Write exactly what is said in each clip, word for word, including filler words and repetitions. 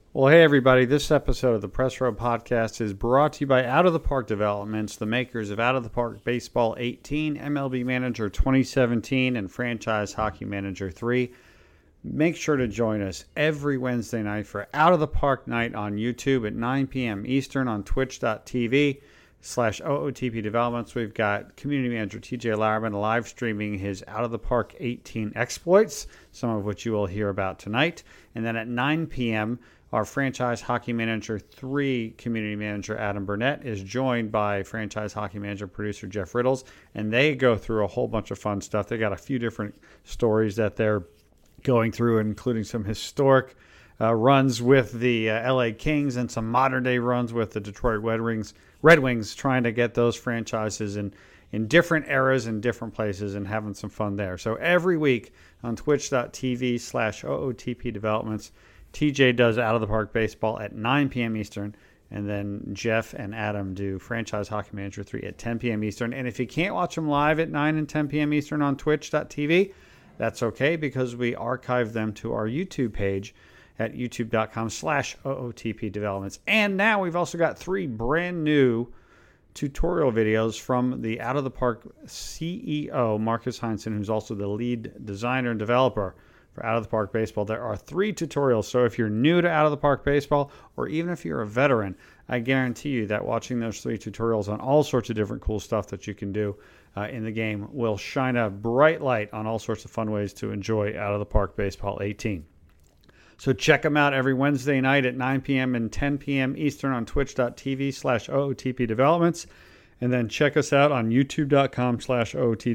Well, hey, everybody. This episode of the Press Row Podcast is brought to you by Out of the Park Developments, the makers of Out of the Park Baseball eighteen, M L B Manager twenty seventeen, and Franchise Hockey Manager three. Make sure to join us every Wednesday night for Out of the Park Night on YouTube at nine p.m. Eastern on twitch.tv slash OOTP Developments. We've got Community Manager T J Larman live streaming his Out of the Park eighteen exploits, some of which you will hear about tonight. And then at nine p.m., our Franchise Hockey Manager three Community Manager Adam Burnett is joined by Franchise Hockey Manager producer Jeff Riddles, and they go through a whole bunch of fun stuff. They got a few different stories that they're going through, including some historic uh, runs with the uh, L A Kings and some modern-day runs with the Detroit Red Wings, Red Wings trying to get those franchises in, in different eras and different places and having some fun there. So every week on twitch.tv slash OOTP Developments, T J does Out of the Park Baseball at nine p.m. Eastern, and then Jeff and Adam do Franchise Hockey Manager three at ten p.m. Eastern. And if you can't watch them live at nine and ten p.m. Eastern on twitch.tv, that's okay, because we archive them to our YouTube page at youtube.com slash OOTP Developments. And now we've also got three brand new tutorial videos from the Out of the Park C E O, Marcus Heinzen, who's also the lead designer and developer for Out of the Park Baseball. There are three tutorials, so if you're new to Out of the Park Baseball, or even if you're a veteran, I guarantee you that watching those three tutorials on all sorts of different cool stuff that you can do uh, in the game will shine a bright light on all sorts of fun ways to enjoy Out of the Park Baseball eighteen. So check them out every Wednesday night at nine p.m. and ten p.m. Eastern on twitch.tv slash OOTP Developments. And then check us out on youtube.com slash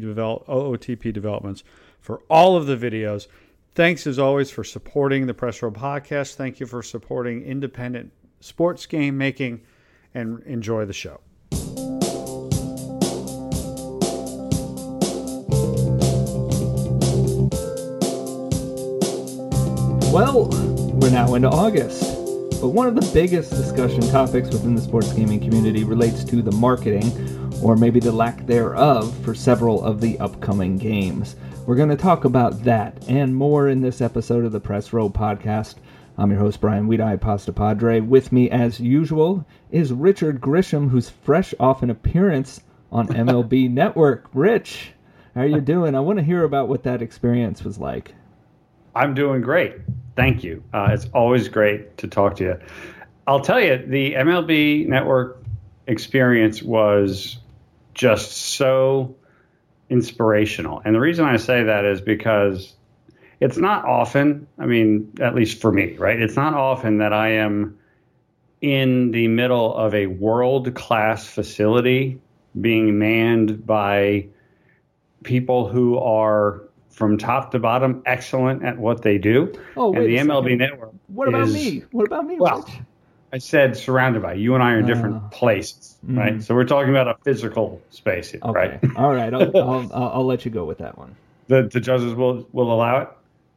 OOTP Developments for all of the videos. Thanks, as always, for supporting the Press Row Podcast. Thank you for supporting independent sports game making, and enjoy the show. Well, we're now into August, but one of the biggest discussion topics within the sports gaming community relates to the marketing, or maybe the lack thereof, for several of the upcoming games. We're going to talk about that and more in this episode of the Press Row Podcast. I'm your host, Brian Weedeye, Pasta Padre. With me, as usual, is Richard Grisham, who's fresh off an appearance on M L B Network. Rich, how are you doing? I want to hear about what that experience was like. I'm doing great. Thank you. Uh, it's always great to talk to you. I'll tell you, the M L B Network experience was just so inspirational. And the reason I say that is because it's not often, I mean, at least for me, right? It's not often that I am in the middle of a world-class facility being manned by people who are, from top to bottom, excellent at what they do. Oh, wait and the a M L B second. Network What about is, me? What about me, well, Rich? I said surrounded by. You and I are in different Uh, places, right? mm. So we're talking about a physical space here, Okay. right? All right. I'll, I'll, I'll, I'll let you go with that one. The, the judges will, will allow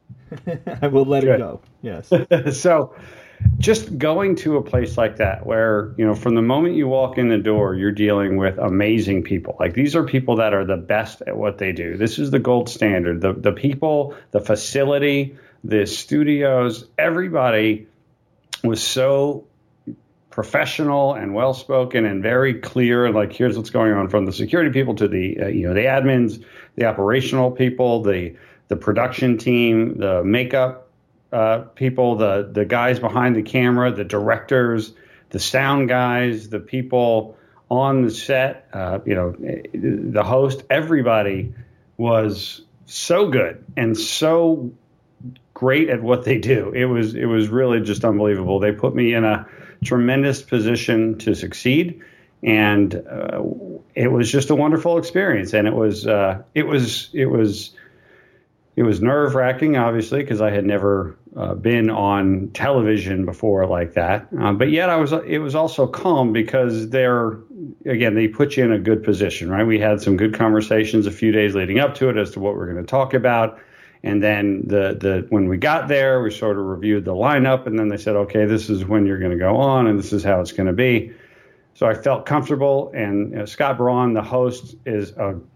I will let Good. it go. Yes. it. So just going to a place like that where, you know, from the moment you walk in the door, you're dealing with amazing people. Like, these are people that are the best at what they do. This is the gold standard. The, the people, the facility, the studios, everybody was so professional and well-spoken and very clear. Like, here's what's going on, from the security people to the, uh, you know, the admins, the operational people, the the production team, the makeup uh, people, the the guys behind the camera, the directors, the sound guys, the people on the set, uh, you know, the host. Everybody was so good and so great at what they do. It was it was really just unbelievable. They put me in a tremendous position to succeed, and uh, it was just a wonderful experience. And it was uh, it was it was it was nerve wracking, obviously, because I had never uh, been on television before like that. Uh, but yet I was it was also calm, because they're again they put you in a good position, right? We had some good conversations a few days leading up to it as to what we're going to talk about. And then the the when we got there, we sort of reviewed the lineup, and then they said, okay, this is when you're going to go on, and this is how it's going to be. So I felt comfortable, and you know, Scott Braun, the host, is a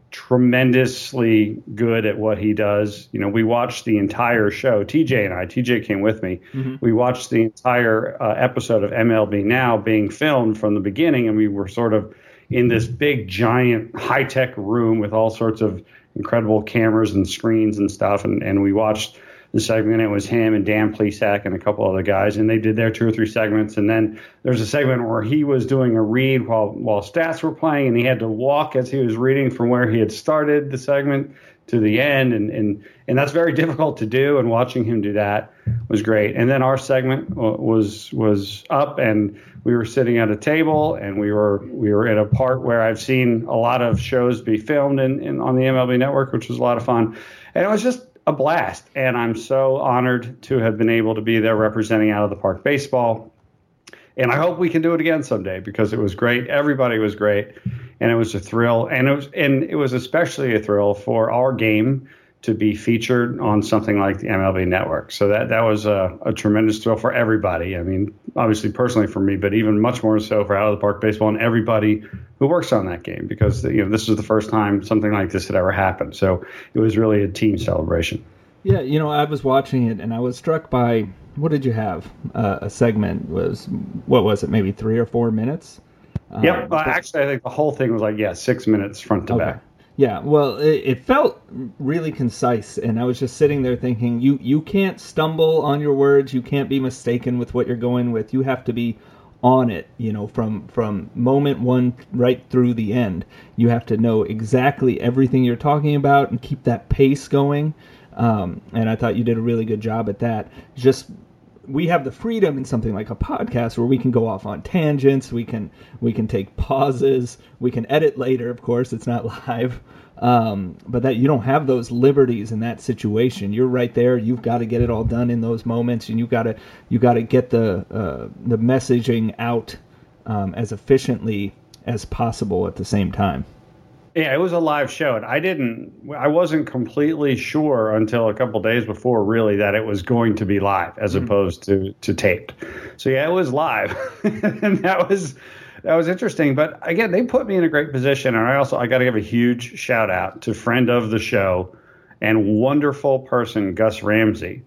tremendously good at what he does. You know, we watched the entire show. T J and I, T J came with me. Mm-hmm. We watched the entire uh, episode of M L B Now being filmed from the beginning, and we were sort of in this big, giant, high-tech room with all sorts of incredible cameras and screens and stuff, and, and we watched the segment. It was him and Dan Plesac and a couple other guys, and they did their two or three segments. And then there's a segment where he was doing a read while while stats were playing, and he had to walk as he was reading from where he had started the segment to the end, and and and that's very difficult to do. And watching him do that was great. And then our segment was was up, and we were sitting at a table, and we were we were in a part where I've seen a lot of shows be filmed in, in on the M L B Network, which was a lot of fun, and it was just a blast. And I'm so honored to have been able to be there representing Out of the Park Baseball. And I hope we can do it again someday, because it was great. Everybody was great, and it was a thrill. And it was and it was especially a thrill for our game to be featured on something like the M L B Network. So that that was a, a tremendous thrill for everybody. I mean, obviously personally for me, but even much more so for Out of the Park Baseball and everybody who works on that game, because you know this was the first time something like this had ever happened. So it was really a team celebration. Yeah, you know, I was watching it and I was struck by, what did you have? Uh, a segment was, what was it, maybe three or four minutes? Yep. Um, well, actually, I think the whole thing was like, yeah, six minutes front to okay. back. Yeah, well, it, it felt really concise, and I was just sitting there thinking, you, you can't stumble on your words, you can't be mistaken with what you're going with, you have to be on it, you know, from, from moment one right through the end. You have to know exactly everything you're talking about and keep that pace going, um, and I thought you did a really good job at that. Just we have the freedom in something like a podcast where we can go off on tangents, we can we can take pauses, we can edit later, of course, it's not live, um, but that you don't have those liberties in that situation. You're right there, you've got to get it all done in those moments, and you've got to you got to get the uh, the messaging out um, as efficiently as possible at the same time. Yeah, it was a live show, and I didn't, I wasn't completely sure until a couple days before, really, that it was going to be live as mm-hmm. opposed to, to taped. So yeah, it was live, and that was that was interesting. But again, they put me in a great position, and I also I got to give a huge shout out to friend of the show and wonderful person Gus Ramsey,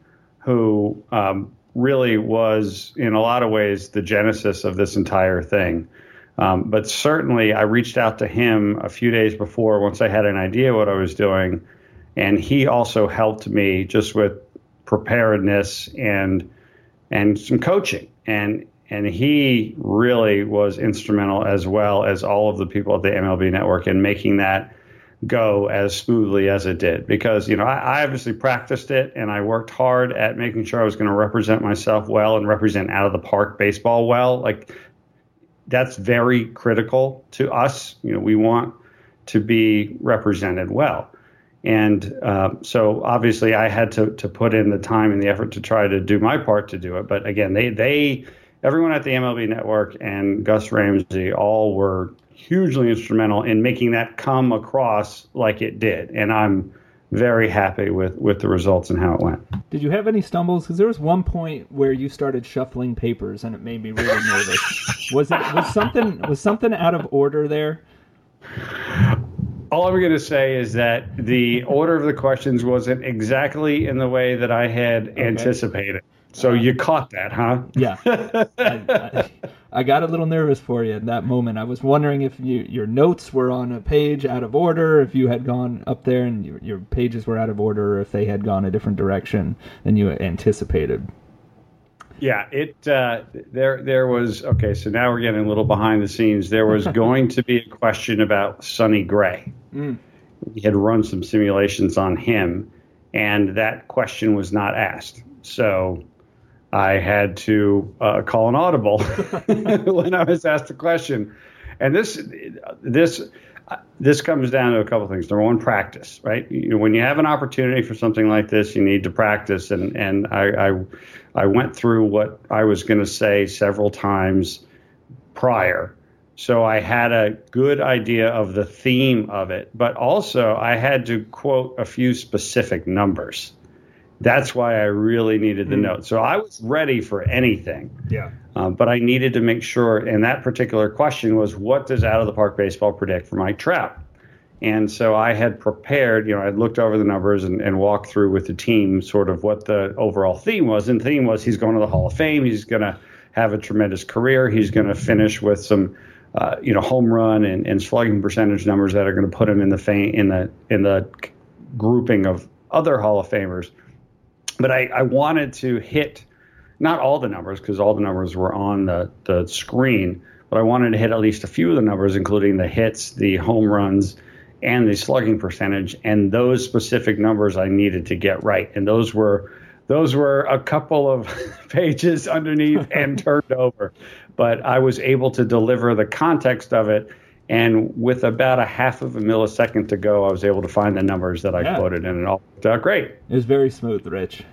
who um, really was in a lot of ways the genesis of this entire thing. Um, but certainly I reached out to him a few days before, once I had an idea what I was doing, and he also helped me just with preparedness and and some coaching. And and he really was instrumental, as well as all of the people at the M L B Network, in making that go as smoothly as it did. Because, you know, I, I obviously practiced it, and I worked hard at making sure I was going to represent myself well and represent Out of the Park Baseball well. Like, that's very critical to us. You know, we want to be represented well. And uh, so obviously I had to to put in the time and the effort to try to do my part to do it. But again, they, they everyone at the M L B Network and Gus Ramsey all were hugely instrumental in making that come across like it did. And I'm very happy with, with the results and how it went. Did you have any stumbles? Because there was one point where you started shuffling papers, and it made me really nervous. Was it was something was something out of order there? All I'm going to say is that the order of the questions wasn't exactly in the way that I had okay. anticipated. So uh, you caught that, huh? Yeah. I, I, I got a little nervous for you in that moment. I was wondering if you, your notes were on a page out of order, if you had gone up there and your, your pages were out of order, or if they had gone a different direction than you anticipated. Yeah, it uh, there there was okay. So now we're getting a little behind the scenes. There was going to be a question about Sonny Gray. Mm. We had run some simulations on him, and that question was not asked. So I had to uh, call an audible when I was asked the question. And this this this comes down to a couple of things. Number one, practice, right? You know, when you have an opportunity for something like this, you need to practice. And and I I, I went through what I was going to say several times prior. So I had a good idea of the theme of it, but also I had to quote a few specific numbers. That's why I really needed the mm. note. So I was ready for anything. Yeah. Um, but I needed to make sure, and that particular question was, what does Out of the Park Baseball predict for Mike Trout? And so I had prepared, you know, I looked over the numbers and, and walked through with the team sort of what the overall theme was. And the theme was he's going to the Hall of Fame. He's going to have a tremendous career. He's going to finish with some, uh, you know, home run and, and slugging percentage numbers that are going to put him in the fame, in the in the grouping of other Hall of Famers. But I, I wanted to hit not all the numbers because all the numbers were on the, the screen, but I wanted to hit at least a few of the numbers, including the hits, the home runs, and the slugging percentage, and those specific numbers I needed to get right. And those were those were a couple of pages underneath and turned over. But I was able to deliver the context of it, and with about a half of a millisecond to go, I was able to find the numbers that I yeah. quoted, and it all worked out great. It was very smooth, Rich.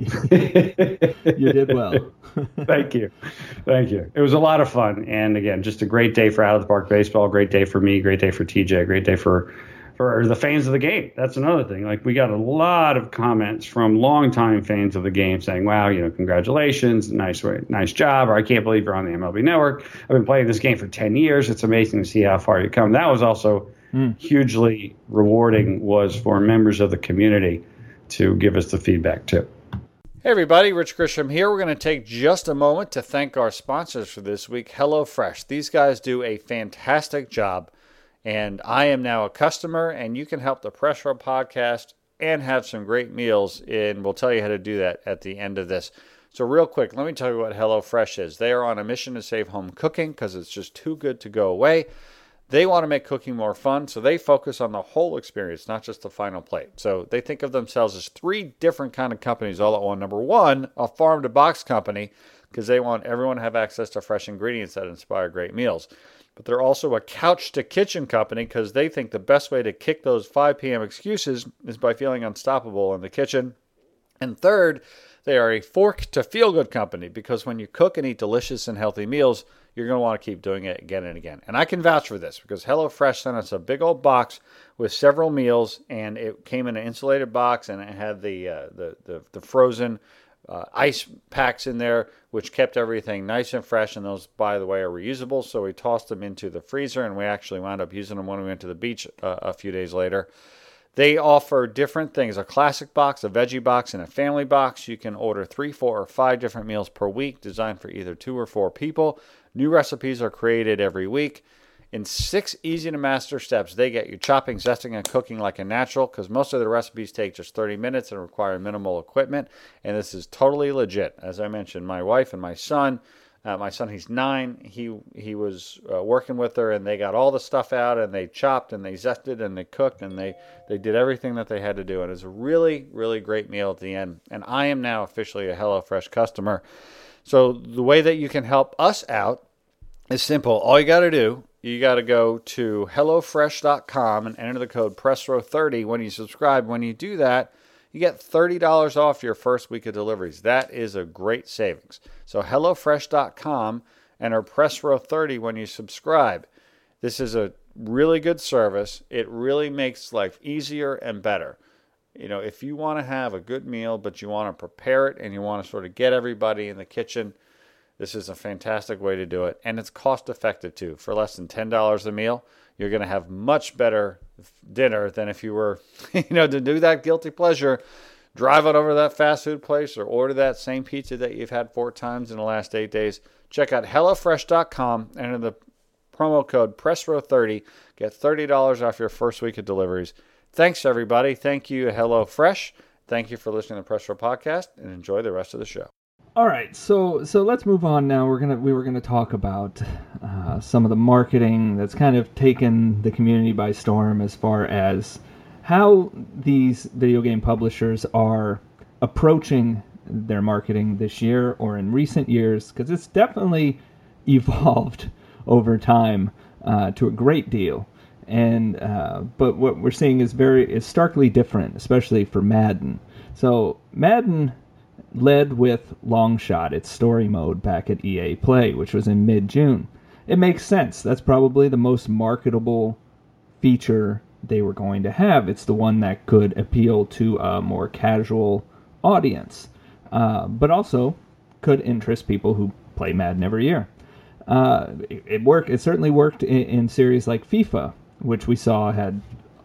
You did well. Thank you. Thank you. It was a lot of fun. And again, just a great day for Out of the Park baseball, great day for me, great day for T J, great day for for the fans of the game. That's another thing. Like, we got a lot of comments from longtime fans of the game saying, wow, you know, congratulations, nice nice job, or I can't believe you're on the M L B Network. I've been playing this game for ten years. It's amazing to see how far you come. That was also mm. hugely rewarding, was for members of the community to give us the feedback too. Hey everybody, Rich Grisham here. We're going to take just a moment to thank our sponsors for this week, HelloFresh. These guys do a fantastic job, and I am now a customer, and you can help the Press Row podcast and have some great meals, and we'll tell you how to do that at the end of this. So real quick, let me tell you what HelloFresh is. They are on a mission to save home cooking because it's just too good to go away. They want to make cooking more fun, so they focus on the whole experience, not just the final plate. So they think of themselves as three different kind of companies all at one. Number one, a farm-to-box company, because they want everyone to have access to fresh ingredients that inspire great meals. But they're also a couch-to-kitchen company, because they think the best way to kick those five p.m. excuses is by feeling unstoppable in the kitchen. And third, they are a fork-to-feel-good company, because when you cook and eat delicious and healthy meals, you're going to want to keep doing it again and again. And I can vouch for this because HelloFresh sent us a big old box with several meals, and it came in an insulated box, and it had the uh, the, the the frozen uh, ice packs in there, which kept everything nice and fresh. And those, by the way, are reusable. So we tossed them into the freezer, and we actually wound up using them when we went to the beach uh, a few days later. They offer different things, a classic box, a veggie box, and a family box. You can order three, four, or five different meals per week, designed for either two or four people. New recipes are created every week. In six easy-to-master steps, they get you chopping, zesting, and cooking like a natural, because most of the recipes take just thirty minutes and require minimal equipment. And this is totally legit. As I mentioned, my wife and my son, uh, my son, he's nine, he he was uh, working with her, and they got all the stuff out, and they chopped, and they zested, and they cooked, and they, they did everything that they had to do. And it was a really, really great meal at the end. And I am now officially a HelloFresh customer. So the way that you can help us out is simple. All you got to do, you got to go to hello fresh dot com and enter the code press row thirty when you subscribe. When you do that, you get thirty dollars off your first week of deliveries. That is a great savings. So hello fresh dot com, enter press row thirty when you subscribe. This is a really good service. It really makes life easier and better. You know, if you want to have a good meal, but you want to prepare it and you want to sort of get everybody in the kitchen, this is a fantastic way to do it. And it's cost effective too. For less than ten dollars a meal, you're going to have much better dinner than if you were, you know, to do that guilty pleasure, drive on over to that fast food place or order that same pizza that you've had four times in the last eight days. Check out hello fresh dot com, enter the promo code press row thirty, get thirty dollars off your first week of deliveries. Thanks, everybody. Thank you, HelloFresh. Thank you for listening to the Press Row Podcast, and enjoy the rest of the show. All right, so so let's move on now. We're gonna we were gonna talk about uh, some of the marketing that's kind of taken the community by storm, as far as how these video game publishers are approaching their marketing this year or in recent years, because it's definitely evolved over time uh, to a great deal. And uh, but what we're seeing is very is starkly different, especially for Madden. So Madden led with Longshot, its story mode, back at E A Play, which was in mid-June. It makes sense. That's probably the most marketable feature they were going to have. It's the one that could appeal to a more casual audience, uh, but also could interest people who play Madden every year. Uh, it, it worked. It certainly worked in, in series like FIFA, which we saw had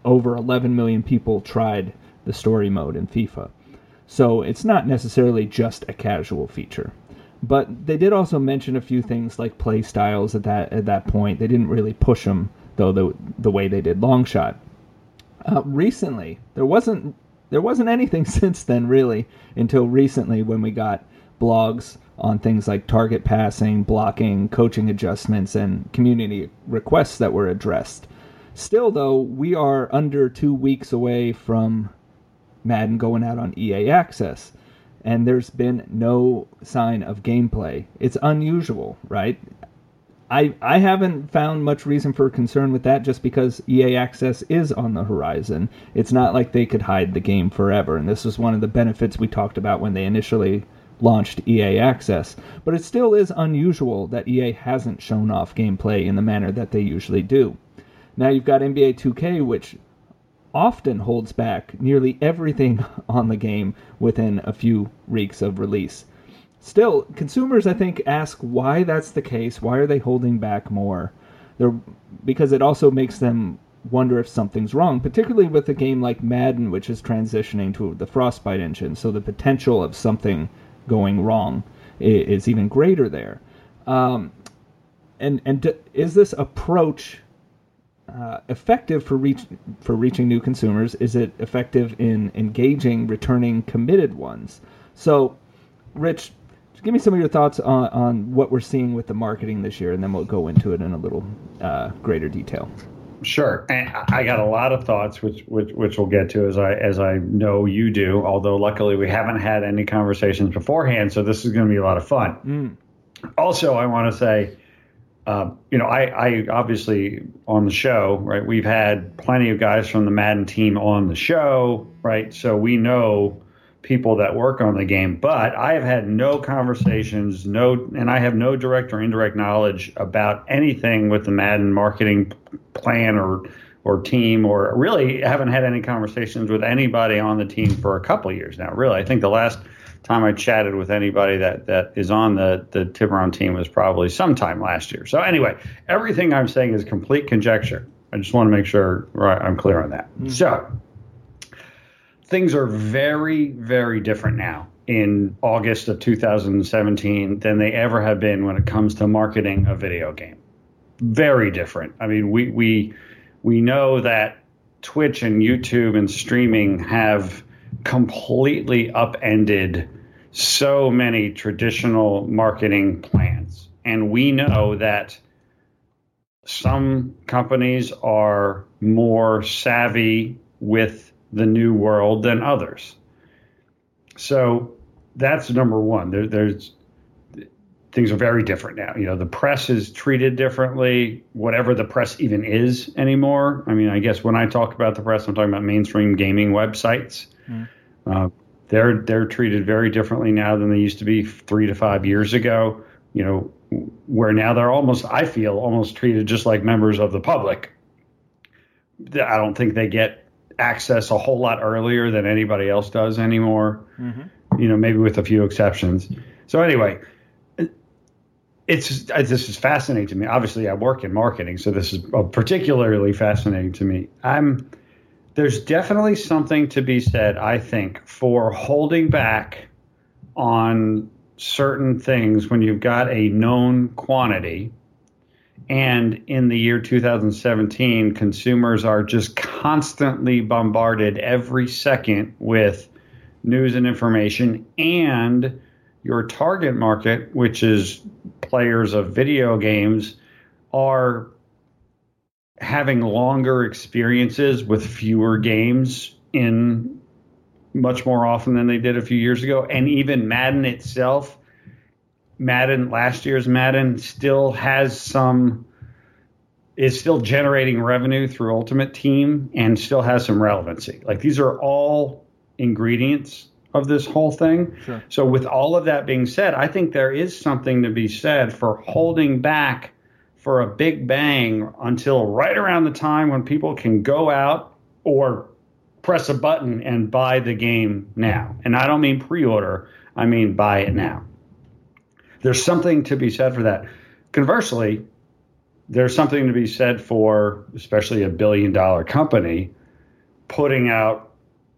over eleven million people tried the story mode in FIFA. So it's not necessarily just a casual feature. But they did also mention a few things like play styles at that at that point. They didn't really push them, though, the the way they did Longshot. Uh, recently, there wasn't there wasn't anything since then, really, until recently when we got blogs on things like target passing, blocking, coaching adjustments, and community requests that were addressed. Still, though, we are under two weeks away from Madden going out on E A Access, and there's been no sign of gameplay. It's unusual, right? I I haven't found much reason for concern with that just because E A Access is on the horizon. It's not like they could hide the game forever, and this was one of the benefits we talked about when they initially launched E A Access. But it still is unusual that E A hasn't shown off gameplay in the manner that they usually do. Now you've got N B A two K, which often holds back nearly everything on the game within a few weeks of release. Still, consumers, I think, ask why that's the case. Why are they holding back more? They're, because it also makes them wonder if something's wrong, particularly with a game like Madden, which is transitioning to the Frostbite engine. So the potential of something going wrong is, is even greater there. Um, and and d- is this approach Uh, effective for reach for reaching new consumers? Is it effective in engaging returning committed ones? So, Rich, give me some of your thoughts on, on what we're seeing with the marketing this year, and then we'll go into it in a little uh, greater detail. Sure, and I got a lot of thoughts, which which which we'll get to as I as I know you do. Although luckily we haven't had any conversations beforehand, so this is going to be a lot of fun. Mm. Also, I want to say. Uh, you know, I, I obviously on the show, right, we've had plenty of guys from the Madden team on the show, right? So we know people that work on the game, but I have had no conversations, no, and I have no direct or indirect knowledge about anything with the Madden marketing plan or or team, or really haven't had any conversations with anybody on the team for a couple of years now. Really, I think the last time I chatted with anybody that, that is on the, the Tiburon team was probably sometime last year. So anyway, everything I'm saying is complete conjecture. I just want to make sure right, I'm clear on that. Mm-hmm. So things are very, very different now in August of two thousand seventeen than they ever have been when it comes to marketing a video game. Very different. I mean, we we we know that Twitch and YouTube and streaming have completely upended so many traditional marketing plans. And we know that some companies are more savvy with the new world than others. So that's number one. There, there's things are very different now. You know, the press is treated differently, whatever the press even is anymore. I mean, I guess when I talk about the press, I'm talking about mainstream gaming websites. Mm. Uh, they're they're treated very differently now than they used to be three to five years ago. You know, where now they're almost, I feel, almost treated just like members of the public. I don't think they get access a whole lot earlier than anybody else does anymore. Mm-hmm. You know, maybe with a few exceptions. So anyway, it's this is fascinating to me. Obviously, I work in marketing, so this is particularly fascinating to me. I'm There's definitely something to be said, I think, for holding back on certain things when you've got a known quantity. And in the year two thousand seventeen, consumers are just constantly bombarded every second with news and information, and your target market, which is players of video games, are having longer experiences with fewer games in much more often than they did a few years ago. And even Madden itself, Madden, last year's Madden still has some, is still generating revenue through Ultimate Team and still has some relevancy. Like, these are all ingredients of this whole thing. Sure. So with all of that being said, I think there is something to be said for holding back for a big bang until right around the time when people can go out or press a button and buy the game now. And I don't mean pre-order, I mean buy it now. There's something to be said for that. Conversely, there's something to be said for, especially a billion dollar company, putting out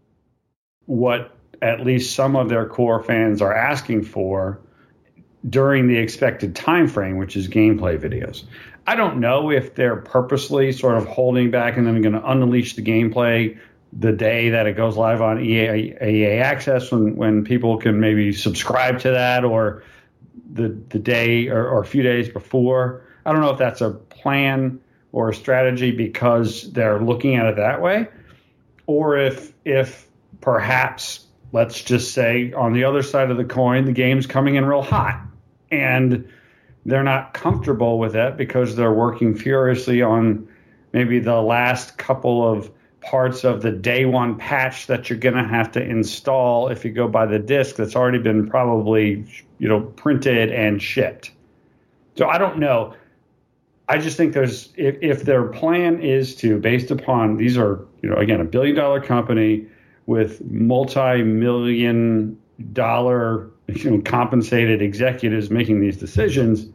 what at least some of their core fans are asking for during the expected time frame, which is gameplay videos. I don't know if they're purposely sort of holding back and then going to unleash the gameplay the day that it goes live on E A, E A Access, when, when people can maybe subscribe to that, or the the day or, or a few days before. I don't know if that's a plan or a strategy because they're looking at it that way, or if if perhaps, let's just say, on the other side of the coin, the game's coming in real hot and they're not comfortable with that because they're working furiously on maybe the last couple of parts of the day one patch that you're going to have to install if you go by the disc that's already been probably, you know, printed and shipped. So I don't know. I just think there's, if, if their plan is to, based upon, these are, you know, again, a billion dollar company with multi-million dollar, you know, compensated executives making these decisions,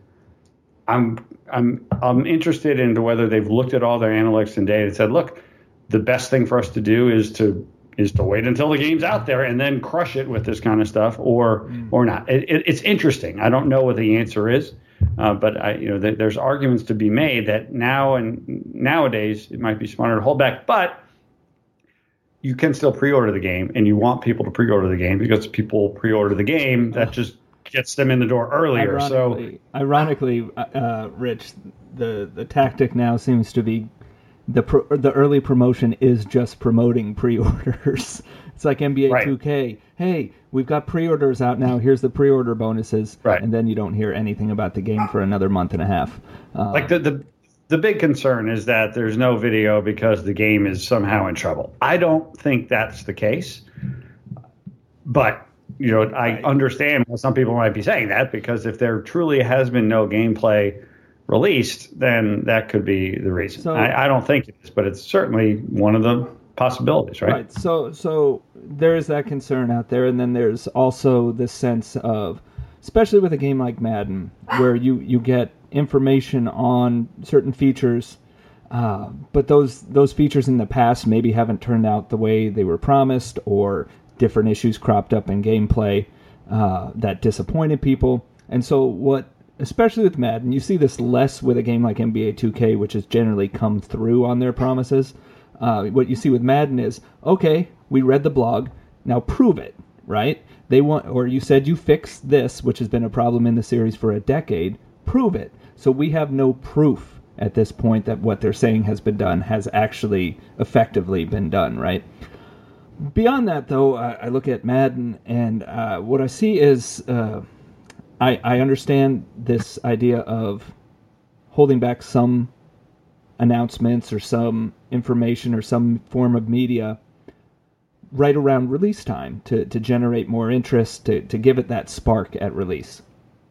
I'm I'm I'm interested into whether they've looked at all their analytics and data and said, look, the best thing for us to do is to is to wait until the game's out there and then crush it with this kind of stuff, or mm. or not. It, it, it's interesting. I don't know what the answer is, uh, but I, you know, th- there's arguments to be made that now and nowadays it might be smarter to hold back, but you can still pre-order the game, and you want people to pre-order the game because people pre-order the game. That just gets them in the door earlier. Ironically, so, ironically, uh, Rich, the the tactic now seems to be the pro, the early promotion is just promoting pre-orders. It's like N B A right. two K. Hey, we've got pre-orders out now. Here's the pre-order bonuses, right. and then you don't hear anything about the game for another month and a half. Uh, like the the. The big concern is that there's no video because the game is somehow in trouble. I don't think that's the case. But, you know, I right. understand why some people might be saying that, because if there truly has been no gameplay released, then that could be the reason. So, I, I don't think it is, but it's certainly one of the possibilities, right? Right. So, so there is that concern out there. And then there's also this sense of, especially with a game like Madden, where you, you get information on certain features, uh, but those those features in the past maybe haven't turned out the way they were promised, or different issues cropped up in gameplay uh, that disappointed people. And so what, especially with Madden, you see this less with a game like N B A two K, which has generally come through on their promises. Uh, what you see with Madden is, okay, we read the blog, now prove it, right? They want, or you said you fixed this, which has been a problem in the series for a decade, prove it. So we have no proof at this point that what they're saying has been done has actually effectively been done, right? Beyond that, though, I, I look at Madden, and uh, what I see is uh, I, I understand this idea of holding back some announcements or some information or some form of media right around release time to, to generate more interest, to, to give it that spark at release.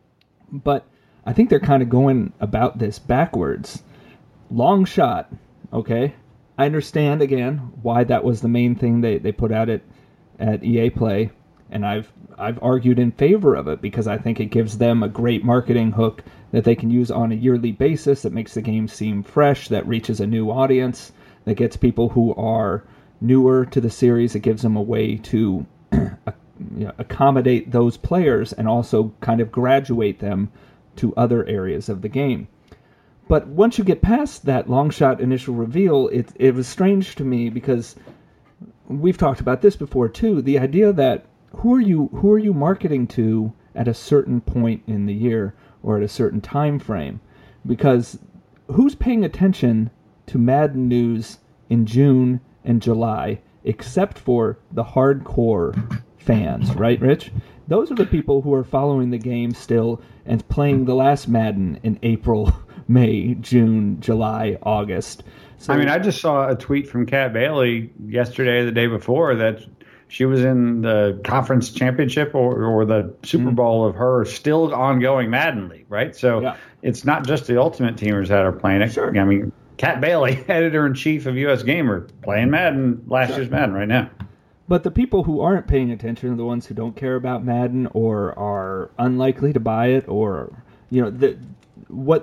But I think they're kind of going about this backwards. Long shot, okay? I understand, again, why that was the main thing they, they put out at, at E A Play, and I've I've argued in favor of it because I think it gives them a great marketing hook that they can use on a yearly basis, that makes the game seem fresh, that reaches a new audience, that gets people who are newer to the series. It gives them a way to you know, accommodate those players and also kind of graduate them to other areas of the game. But once you get past that long shot initial reveal, it it was strange to me because we've talked about this before too. The idea that who are you who are you marketing to at a certain point in the year or at a certain time frame? Because who's paying attention to Madden news in June and July except for the hardcore fans, right, Rich? Those are the people who are following the game still and playing the last Madden in April, May, June, July, August. So, I mean, I just saw a tweet from Kat Bailey yesterday or the day before that she was in the conference championship or, or the Super Bowl mm-hmm. of her still ongoing Madden League, right? So yeah. It's not just the Ultimate Teamers that are playing it. Sure. I mean, Kat Bailey, editor-in-chief of U S Gamer, playing Madden, last sure. year's Madden right now. But the people who aren't paying attention are the ones who don't care about Madden or are unlikely to buy it, or, you know, the, what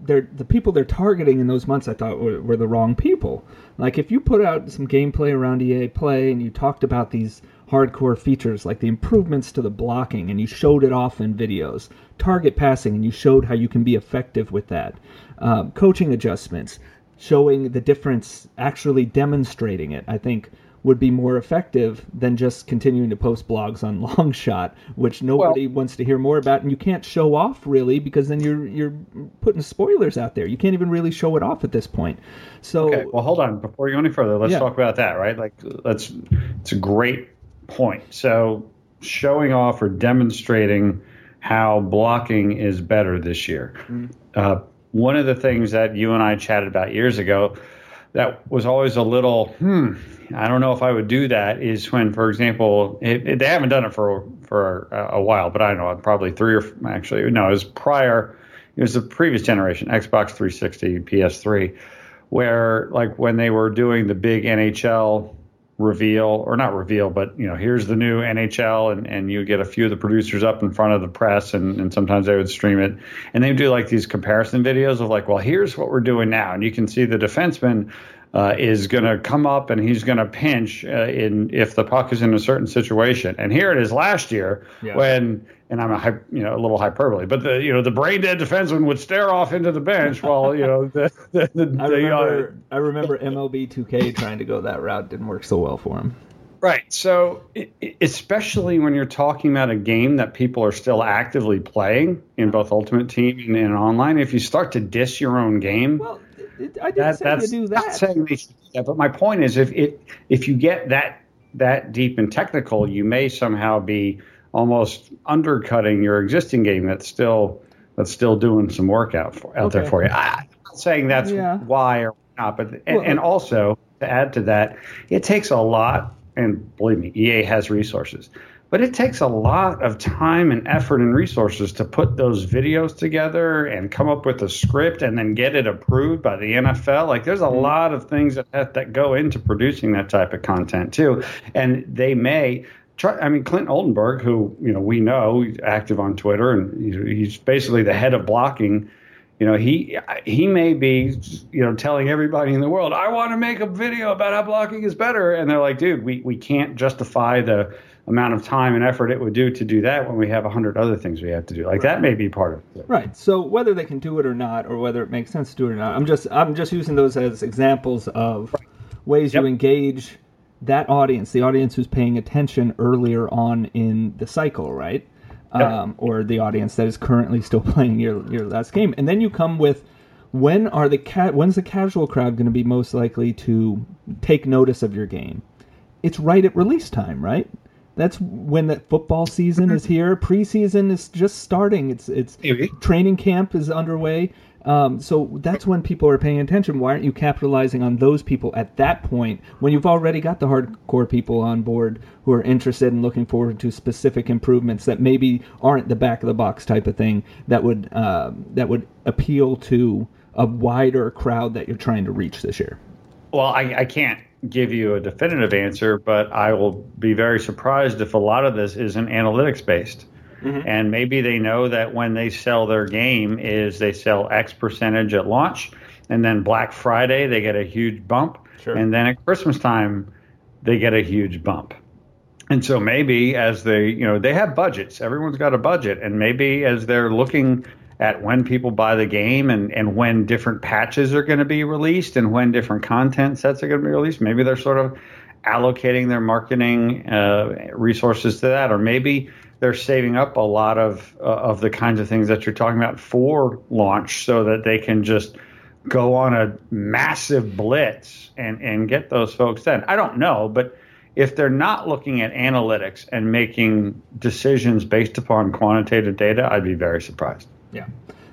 they're the people they're targeting in those months. I thought were, were the wrong people. Like if you put out some gameplay around E A Play and you talked about these hardcore features like the improvements to the blocking and you showed it off in videos, target passing and you showed how you can be effective with that, um, coaching adjustments, showing the difference, actually demonstrating it, I think would be more effective than just continuing to post blogs on Longshot, which nobody well, wants to hear more about, and you can't show off really because then you're you're putting spoilers out there. You can't even really show it off at this point. So okay, well, hold on before you go any further. Let's yeah. talk about that, right? Like, let's. It's a great point. So, showing off or demonstrating how blocking is better this year. Mm-hmm. Uh, one of the things that you and I chatted about years ago that was always a little, hmm, I don't know if I would do that, is when, for example, it, it, they haven't done it for for a, a while, but I don't know, probably three or actually, no, it was prior, it was the previous generation, Xbox three sixty, P S three, where like when they were doing the big N H L reveal, or not reveal, but, you know, here's the new N H L, and, and you get a few of the producers up in front of the press, and, and sometimes they would stream it, and they would do like these comparison videos of like, well, here's what we're doing now, and you can see the defenseman uh, is going to come up and he's going to pinch uh, in if the puck is in a certain situation, and here it is last year yeah. when, and I'm a you know a little hyperbole, but the you know the brain dead defenseman would stare off into the bench while you know the, the, the I remember uh, I remember M L B two K trying to go that route, didn't work so well for him. Right. So it, especially when you're talking about a game that people are still actively playing in both Ultimate Team and, and online, if you start to diss your own game, well, it, I didn't that, say that's, to do that. Not saying they should do that, but my point is, if it if you get that that deep and technical, you may somehow be almost undercutting your existing game that's still that's still doing some work out, for, out okay. there for you. I'm not saying that's yeah. why or not, but and, well, and also to add to that, it takes a lot, and believe me, E A has resources, but it takes a lot of time and effort and resources to put those videos together and come up with a script and then get it approved by the N F L. Like there's a mm-hmm. lot of things that have, that go into producing that type of content too, and they may. Try, I mean, Clint Oldenburg, who, you know, we know, he's active on Twitter, and he's basically the head of blocking. You know, he he may be, you know, telling everybody in the world, I want to make a video about how blocking is better. And they're like, dude, we, we can't justify the amount of time and effort it would do to do that when we have a hundred other things we have to do. Like that may be part of it. Right. So whether they can do it or not, or whether it makes sense to do it or not, I'm just I'm just using those as examples of right. ways yep. you engage that audience, the audience who's paying attention earlier on in the cycle, right? Yep. Um, or the audience that is currently still playing your your last game. And then you come with, when are the ca- when's the casual crowd going to be most likely to take notice of your game? It's right at release time, right? That's when the football season is here. Preseason is just starting. It's it's Maybe. Training camp is underway. Um, so that's when people are paying attention. Why aren't you capitalizing on those people at that point when you've already got the hardcore people on board who are interested and looking forward to specific improvements that maybe aren't the back of the box type of thing that would uh, that would appeal to a wider crowd that you're trying to reach this year? Well, I, I can't give you a definitive answer, but I will be very surprised if a lot of this isn't analytics based. Mm-hmm. And maybe they know that when they sell their game is they sell X percentage at launch, and then Black Friday they get a huge bump, sure. and then at Christmas time they get a huge bump. And so maybe as they, you know, they have budgets. Everyone's got a budget, and maybe as they're looking at when people buy the game and, and when different patches are going to be released and when different content sets are going to be released, maybe they're sort of allocating their marketing uh, resources to that, or maybe they're saving up a lot of uh, of the kinds of things that you're talking about for launch so that they can just go on a massive blitz and, and get those folks then. I don't know, but if they're not looking at analytics and making decisions based upon quantitative data, I'd be very surprised. Yeah.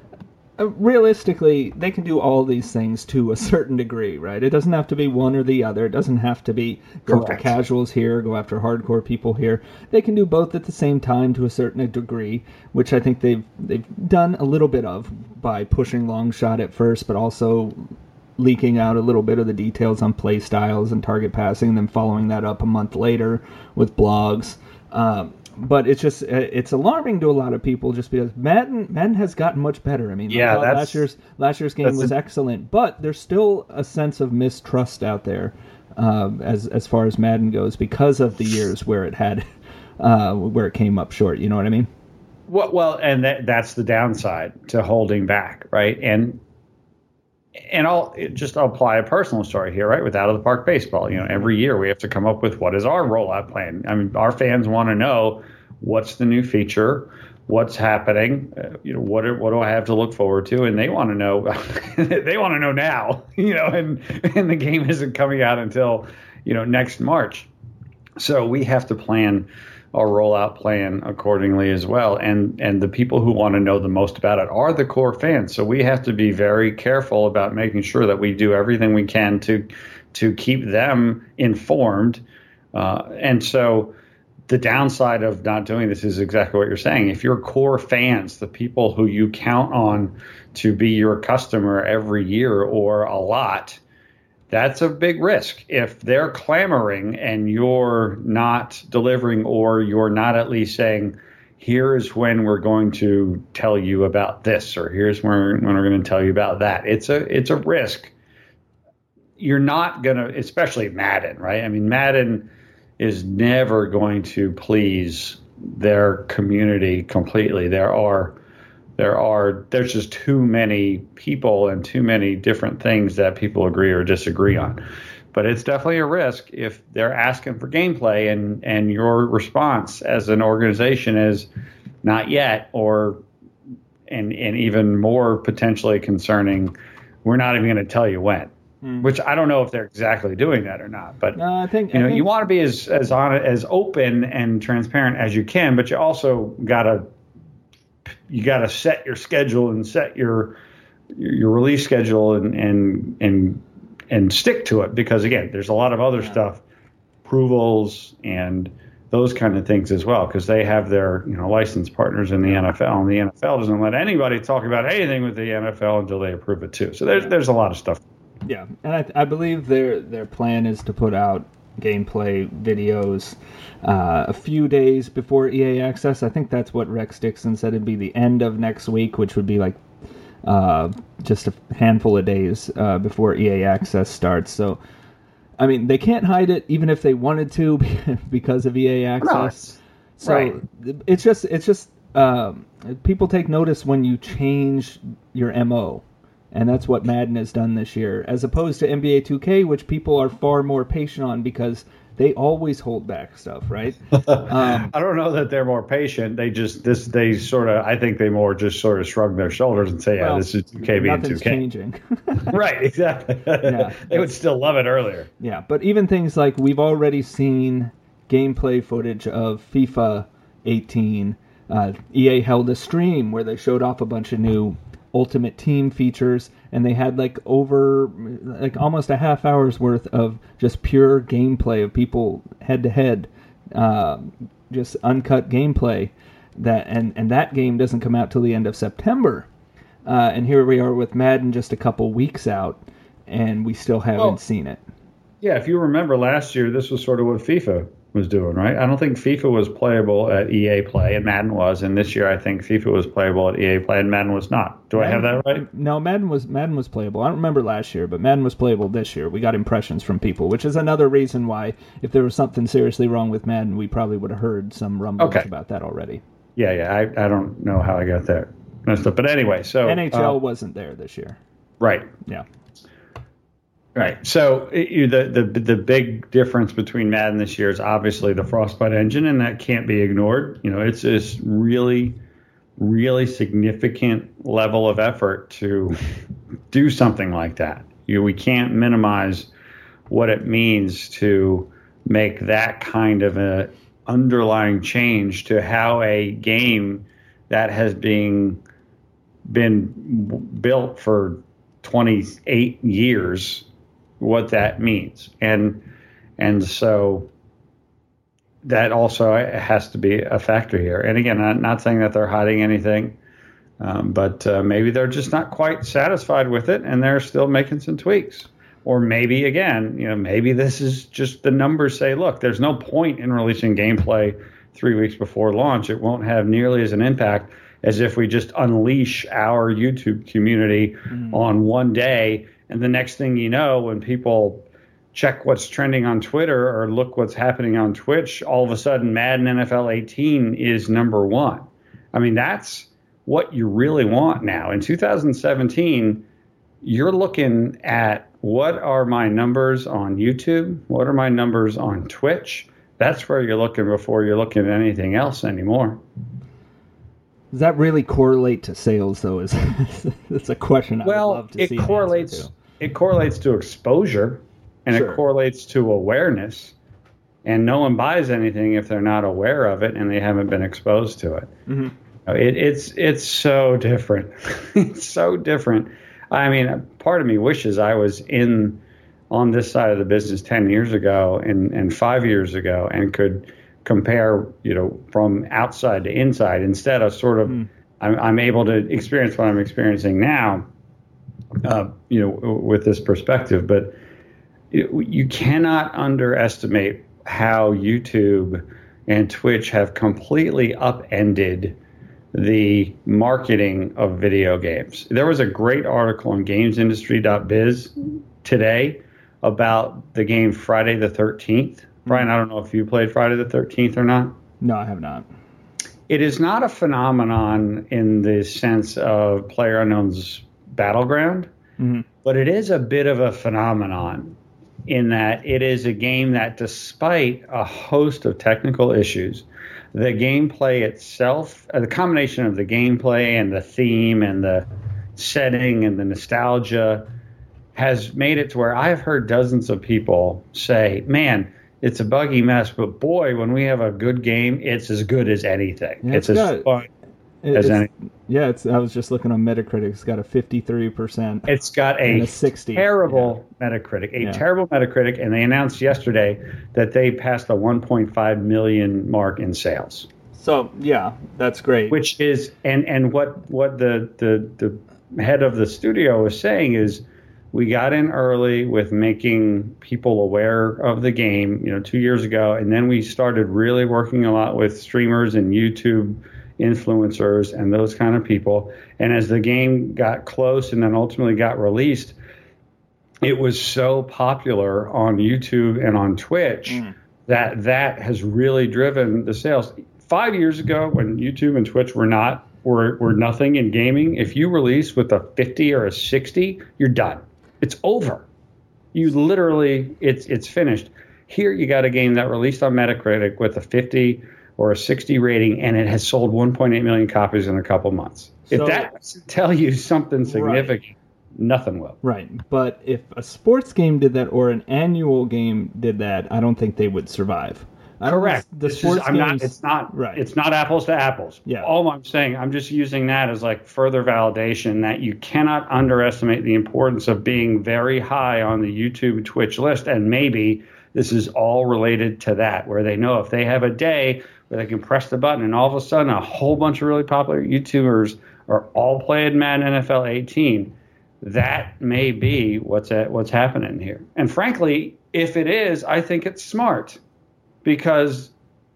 Uh, realistically, they can do all these things to a certain degree, right? It doesn't have to be one or the other. It doesn't have to be go Correct. After casuals here, go after hardcore people here. They can do both at the same time to a certain degree, which I think they've they've done a little bit of by pushing Longshot at first, but also leaking out a little bit of the details on play styles and target passing, and then following that up a month later with blogs. Um, but it's just it's alarming to a lot of people just because Madden Madden has gotten much better. I mean, yeah, that's, last year's last year's game was a, excellent, but there's still a sense of mistrust out there uh, as as far as Madden goes because of the years where it had uh, where it came up short. You know what I mean? Well, well, and that, that's the downside to holding back, right? And and I'll just apply a personal story here, right? With Out of the Park Baseball, you know, every year we have to come up with what is our rollout plan. I mean, our fans want to know what's the new feature, what's happening, uh, you know, what are, what do I have to look forward to, and they want to know. They want to know now, you know, and and the game isn't coming out until you know next March, so we have to plan our rollout plan accordingly as well. And and the people who want to know the most about it are the core fans. So we have to be very careful about making sure that we do everything we can to to keep them informed. Uh, and so the downside of not doing this is exactly what you're saying. If your core fans, the people who you count on to be your customer every year or a lot, that's a big risk. If they're clamoring and you're not delivering, or you're not at least saying, here's when we're going to tell you about this, or here's when we're, when we're going to tell you about that. It's a it's a risk. You're not going to, especially Madden, right? I mean, Madden is never going to please their community completely. There are There are there's just too many people and too many different things that people agree or disagree on. But it's definitely a risk if they're asking for gameplay and, and your response as an organization is not yet, or and and even more potentially concerning, we're not even going to tell you when. Mm. Which I don't know if they're exactly doing that or not. But no, I think you know I think, you want to be as as on as open and transparent as you can, but you also got to you got to set your schedule and set your your release schedule and and and and stick to it, because again, there's a lot of other yeah. stuff, approvals and those kind of things as well, because they have their you know licensed partners in the N F L, and the N F L doesn't let anybody talk about anything with the N F L until they approve it too. So there's there's a lot of stuff. Yeah, and I, I believe their their plan is to put out gameplay videos uh, a few days before E A Access. I think that's what Rex Dixon said. It'd be the end of next week, which would be like uh, just a handful of days uh, before E A Access starts. So, I mean, they can't hide it even if they wanted to because of E A Access. No, so right. it's just it's just um, people take notice when you change your M O. And that's what Madden has done this year, as opposed to N B A two K, which people are far more patient on because they always hold back stuff, right? Um, I don't know that they're more patient. They just this they sort of I think they more just sort of shrug their shoulders and say, yeah, well, this is two K being two K. Nothing's changing. Right, exactly. Yeah, they would still love it earlier. Yeah, but even things like we've already seen gameplay footage of FIFA eighteen. Uh, E A held a stream where they showed off a bunch of new Ultimate Team features, and they had like over like almost a half hour's worth of just pure gameplay of people head to head, just uncut gameplay. That and and that game doesn't come out till the end of September, uh, and here we are with Madden just a couple weeks out, and we still haven't well, seen it. Yeah, if you remember last year, this was sort of what FIFA was doing, right? I don't think FIFA was playable at E A Play, and Madden was. And this year, I think FIFA was playable at E A Play, and Madden was not. Do Madden, I have that right? No, Madden was Madden was playable. I don't remember last year, but Madden was playable this year. We got impressions from people, which is another reason why, if there was something seriously wrong with Madden, we probably would have heard some rumblings okay. about that already. Yeah, yeah. I, I don't know how I got that messed up, but anyway, so N H L uh, wasn't there this year. Right. Yeah. Right. So it, the, the the big difference between Madden this year is obviously the Frostbite engine, and that can't be ignored. You know, it's this really, really significant level of effort to do something like that. You know, we can't minimize what it means to make that kind of a underlying change to how a game that has been been built for twenty-eight years, what that means. And and so that also has to be a factor here. And again, I'm not saying that they're hiding anything, um, but uh, maybe they're just not quite satisfied with it, and they're still making some tweaks. Or maybe, again, you know, maybe this is just the numbers say, look, there's no point in releasing gameplay three weeks before launch, it won't have nearly as an impact as if we just unleash our YouTube community mm. on one day. And the next thing you know, when people check what's trending on Twitter or look what's happening on Twitch, all of a sudden Madden N F L eighteen is number one. I mean, that's what you really want now. In two thousand seventeen, you're looking at what are my numbers on YouTube? What are my numbers on Twitch? That's where you're looking before you're looking at anything else anymore. Does that really correlate to sales, though? Is that's a question I well, would love to it see. Correlates, to. It correlates to exposure, and sure. it correlates to awareness. And no one buys anything if they're not aware of it and they haven't been exposed to it. Mm-hmm. It it's it's so different. It's so different. I mean, part of me wishes I was in on this side of the business ten years ago and, and five years ago and could compare, you know, from outside to inside instead of sort of mm. I'm, I'm able to experience what I'm experiencing now, uh, you know, with this perspective. But it, you cannot underestimate how YouTube and Twitch have completely upended the marketing of video games. There was a great article on games industry dot biz today about the game Friday the thirteenth. Brian, I don't know if you played Friday the thirteenth or not. No, I have not. It is not a phenomenon in the sense of PlayerUnknown's Battleground, mm-hmm. but it is a bit of a phenomenon in that it is a game that, despite a host of technical issues, the gameplay itself, uh, the combination of the gameplay and the theme and the setting and the nostalgia has made it to where I've heard dozens of people say, man, it's a buggy mess, but boy, when we have a good game, it's as good as anything. Yeah, it's, it's as got, fun it, as it's, anything. Yeah, it's, I was just looking on Metacritic. It's got a fifty-three percent. It's got a, a sixty. Terrible yeah. Metacritic, a yeah. terrible Metacritic, and they announced yesterday that they passed the one point five million mark in sales. So, yeah, that's great. Which is, and, and what, what the, the, the head of the studio is saying is, we got in early with making people aware of the game, you know, two years ago, and then we started really working a lot with streamers and YouTube influencers and those kind of people. And as the game got close and then ultimately got released, it was so popular on YouTube and on Twitch mm. that that has really driven the sales. Five years ago, when YouTube and Twitch were not were were nothing in gaming, if you release with a fifty or a sixty, you're done. It's over. You literally, it's it's finished. Here you got a game that released on Metacritic with a fifty or a sixty rating, and it has sold one point eight million copies in a couple months. So, if that doesn't tell you something significant, right. nothing will. Right. But if a sports game did that or an annual game did that, I don't think they would survive. I Correct. The this sports is, I'm games, not, it's not right. It's not apples to apples. Yeah. All I'm saying, I'm just using that as like further validation that you cannot underestimate the importance of being very high on the YouTube Twitch list. And maybe this is all related to that, where they know if they have a day where they can press the button and all of a sudden a whole bunch of really popular YouTubers are all playing Madden N F L eighteen, that may be what's at, what's happening here. And frankly, if it is, I think it's smart. Because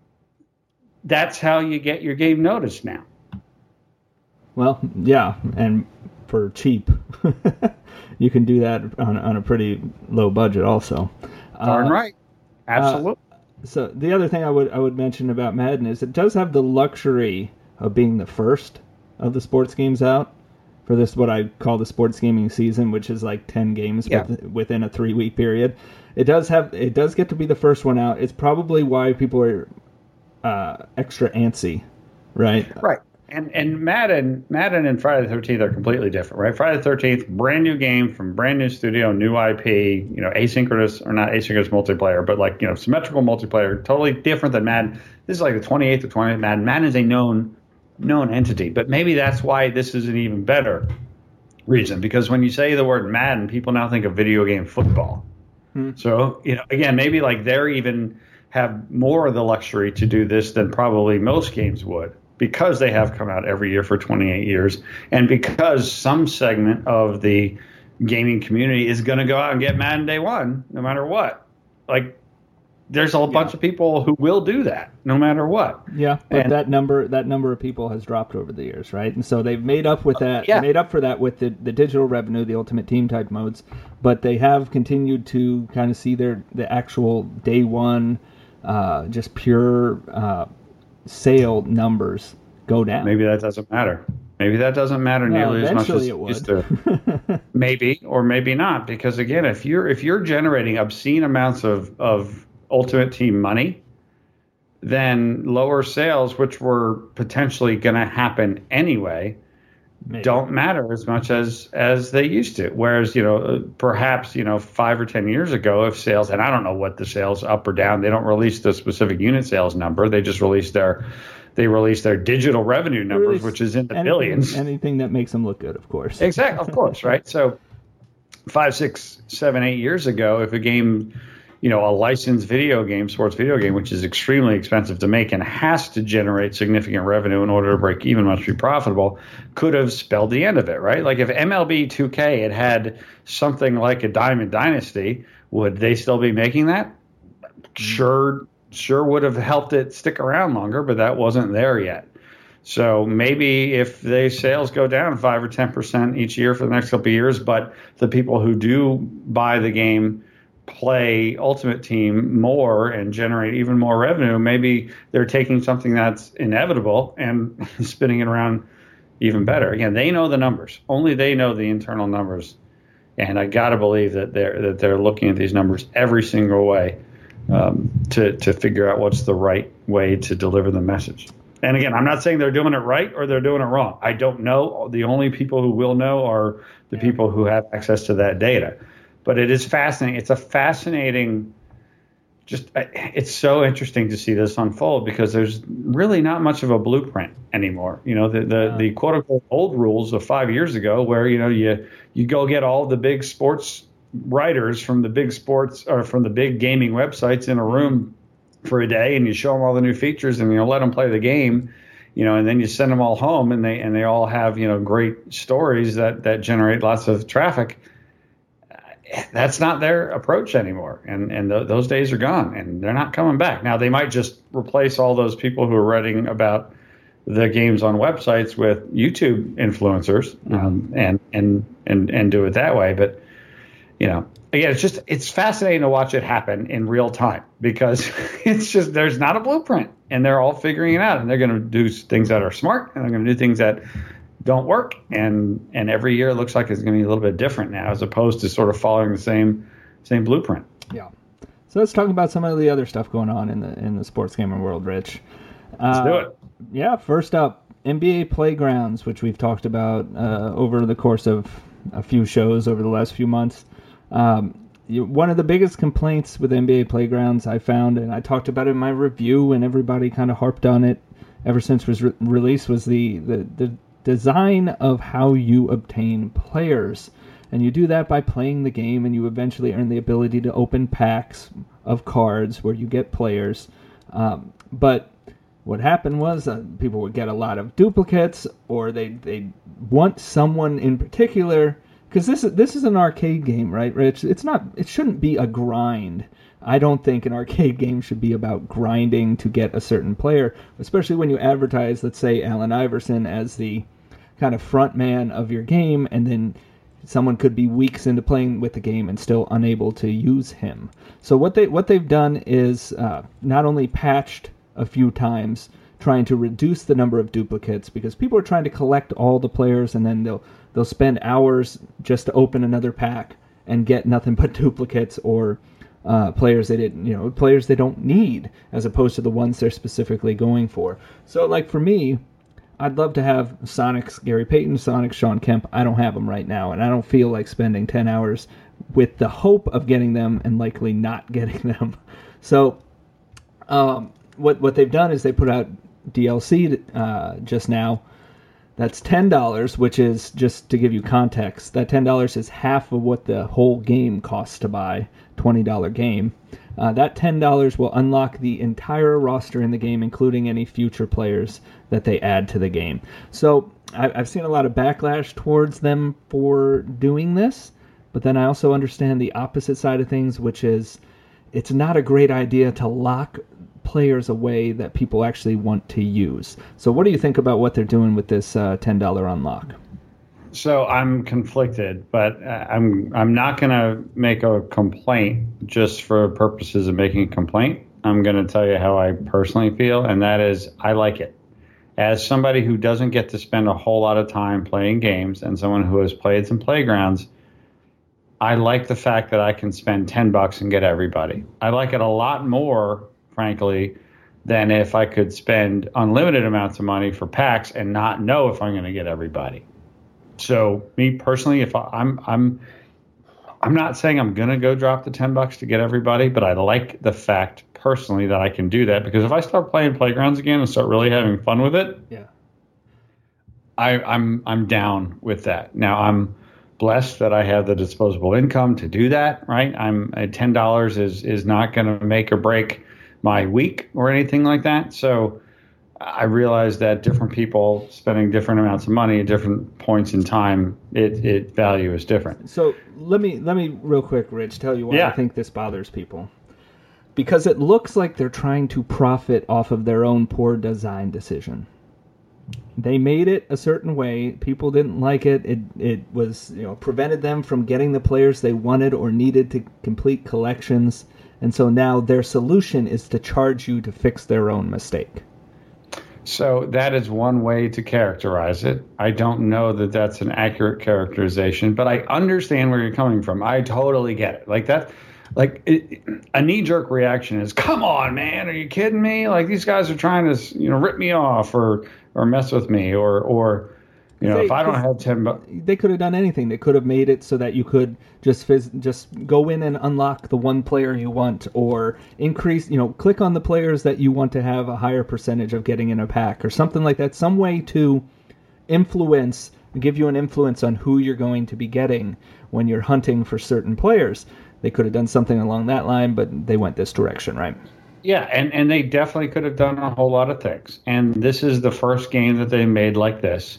that's how you get your game noticed now. Well, yeah, and for cheap. You can do that on, on a pretty low budget also. Darn uh, right. Absolutely. Uh, so the other thing I would I would mention about Madden is it does have the luxury of being the first of the sports games out for this, what I call the sports gaming season, which is like ten games yeah. with, within a three-week period. It does have. It does get to be the first one out. It's probably why people are uh, extra antsy, right? Right. And and Madden, Madden and Friday the thirteenth are completely different, right? Friday the thirteenth, brand new game from brand new studio, new I P, you know, asynchronous or not asynchronous multiplayer, but like, you know, symmetrical multiplayer, totally different than Madden. This is like the twenty-eighth or twentieth Madden. Madden is a known known entity, but maybe that's why this is an even better reason, because when you say the word Madden, people now think of video game football. Hmm. So, you know, again, maybe like they're even have more of the luxury to do this than probably most games would, because they have come out every year for twenty-eight years, and because some segment of the gaming community is going to go out and get Madden day one, no matter what. Like, there's a yeah. bunch of people who will do that no matter what. Yeah, but and, that number that number of people has dropped over the years, right? And so they've made up with that. Yeah. Made up for that with the, the digital revenue, the Ultimate Team type modes. But they have continued to kind of see their the actual day one, uh, just pure uh, sale numbers go down. Maybe that doesn't matter. Maybe that doesn't matter nearly well, as much as it would. used to. Maybe or maybe not, because again, if you're if you're generating obscene amounts of, of Ultimate Team money, then lower sales, which were potentially going to happen anyway, maybe. don't matter as much as as they used to. Whereas, you know, perhaps, you know, five or ten years ago, if sales, and I don't know what the sales up or down, they don't release the specific unit sales number. They just release their They release their digital revenue numbers, which is in the anything, billions. Anything that makes them look good, of course. Exactly, of course, right? So five, six, seven, eight years ago, if a game, you know, a licensed video game, sports video game, which is extremely expensive to make and has to generate significant revenue in order to break even, must be profitable, could have spelled the end of it, right? Like if M L B two K had had something like a Diamond Dynasty, would they still be making that? Sure. Sure would have helped it stick around longer, but that wasn't there yet. So maybe if the sales go down five or ten percent each year for the next couple of years, but the people who do buy the game play Ultimate Team more and generate even more revenue, maybe they're taking something that's inevitable and spinning it around even better. Again, they know the numbers. Only they know the internal numbers. And I got to believe that they're that they're looking at these numbers every single way. Um, to, to figure out what's the right way to deliver the message. And again, I'm not saying they're doing it right or they're doing it wrong. I don't know. The only people who will know are the people who have access to that data. But it is fascinating. It's a fascinating, just it's so interesting to see this unfold because there's really not much of a blueprint anymore. You know, the the, yeah. the quote unquote old rules of five years ago where, you know, you you go get all the big sports writers from the big sports or from the big gaming websites in a room for a day and you show them all the new features and you let them play the game, you know, and then you send them all home and they and they all have, you know, great stories that that generate lots of traffic. That's not their approach anymore. And and th- those days are gone and they're not coming back. Now they might just replace all those people who are writing about the games on websites with YouTube influencers um, and, and, and, and do it that way. But you know, again, it's just it's fascinating to watch it happen in real time because it's just there's not a blueprint and they're all figuring it out and they're going to do things that are smart and they're going to do things that don't work. And and every year it looks like it's going to be a little bit different now as opposed to sort of following the same same blueprint. Yeah. So let's talk about some of the other stuff going on in the in the sports gaming world, Rich. Uh, let's do it. Yeah. First up, N B A Playgrounds, which we've talked about uh, over the course of a few shows over the last few months. Um, you, one of the biggest complaints with N B A Playgrounds I found, and I talked about it in my review, and everybody kind of harped on it ever since it was re- released, was the, the, the design of how you obtain players. And you do that by playing the game, and you eventually earn the ability to open packs of cards where you get players. Um, but what happened was uh, people would get a lot of duplicates, or they they want someone in particular. Because this is this is an arcade game, right, Rich? It's not. It shouldn't be a grind. I don't think an arcade game should be about grinding to get a certain player, especially when you advertise, let's say, Allen Iverson as the kind of front man of your game, and then someone could be weeks into playing with the game and still unable to use him. So what they what they've done is uh, not only patched a few times, trying to reduce the number of duplicates, because people are trying to collect all the players and then they'll they'll spend hours just to open another pack and get nothing but duplicates or uh, players they didn't, you know, players they don't need, as opposed to the ones they're specifically going for. So, like for me, I'd love to have Sonic's Gary Payton, Sonic's Sean Kemp. I don't have them right now, and I don't feel like spending ten hours with the hope of getting them and likely not getting them. So, um, what what they've done is they put out D L C uh, just now. That's ten dollars, which is, just to give you context, that ten dollars is half of what the whole game costs to buy, twenty dollars game. Uh, that ten dollars will unlock the entire roster in the game, including any future players that they add to the game. So I, I've seen a lot of backlash towards them for doing this, but then I also understand the opposite side of things, which is it's not a great idea to lock players away that people actually want to use. So what do you think about what they're doing with this uh, ten dollars unlock? So I'm conflicted, but I'm I'm not going to make a complaint just for purposes of making a complaint. I'm going to tell you how I personally feel, and that is I like it. As somebody who doesn't get to spend a whole lot of time playing games and someone who has played some playgrounds, I like the fact that I can spend ten bucks and get everybody. I like it a lot more, frankly, than if I could spend unlimited amounts of money for packs and not know if I'm going to get everybody. So me personally, if I, I'm I'm I'm not saying I'm going to go drop the ten bucks to get everybody, but I like the fact personally that I can do that, because if I start playing playgrounds again and start really having fun with it, yeah, I, I'm I'm down with that. Now I'm blessed that I have the disposable income to do that. Right, I'm at ten dollars is is not going to make or break my week or anything like that. So I realize that different people spending different amounts of money at different points in time, it, it value is different. So let me let me real quick, Rich, tell you why yeah. I think this bothers people. Because it looks like they're trying to profit off of their own poor design decision. They made it a certain way. People didn't like it. It it was, you know, prevented them from getting the players they wanted or needed to complete collections. And so now their solution is to charge you to fix their own mistake. So that is one way to characterize it. I don't know that that's an accurate characterization, but I understand where you're coming from. I totally get it. Like that, like it, a knee-jerk reaction is, "Come on, man, are you kidding me? Like these guys are trying to, you know, rip me off or or mess with me or or." You know, they, if I don't have ten bucks, they could have done anything. They could have made it so that you could just phys- just go in and unlock the one player you want, or increase, you know, click on the players that you want to have a higher percentage of getting in a pack, or something like that. Some way to influence, give you an influence on who you're going to be getting when you're hunting for certain players. They could have done something along that line, but they went this direction, right? Yeah, and, and they definitely could have done a whole lot of things. And this is the first game that they made like this.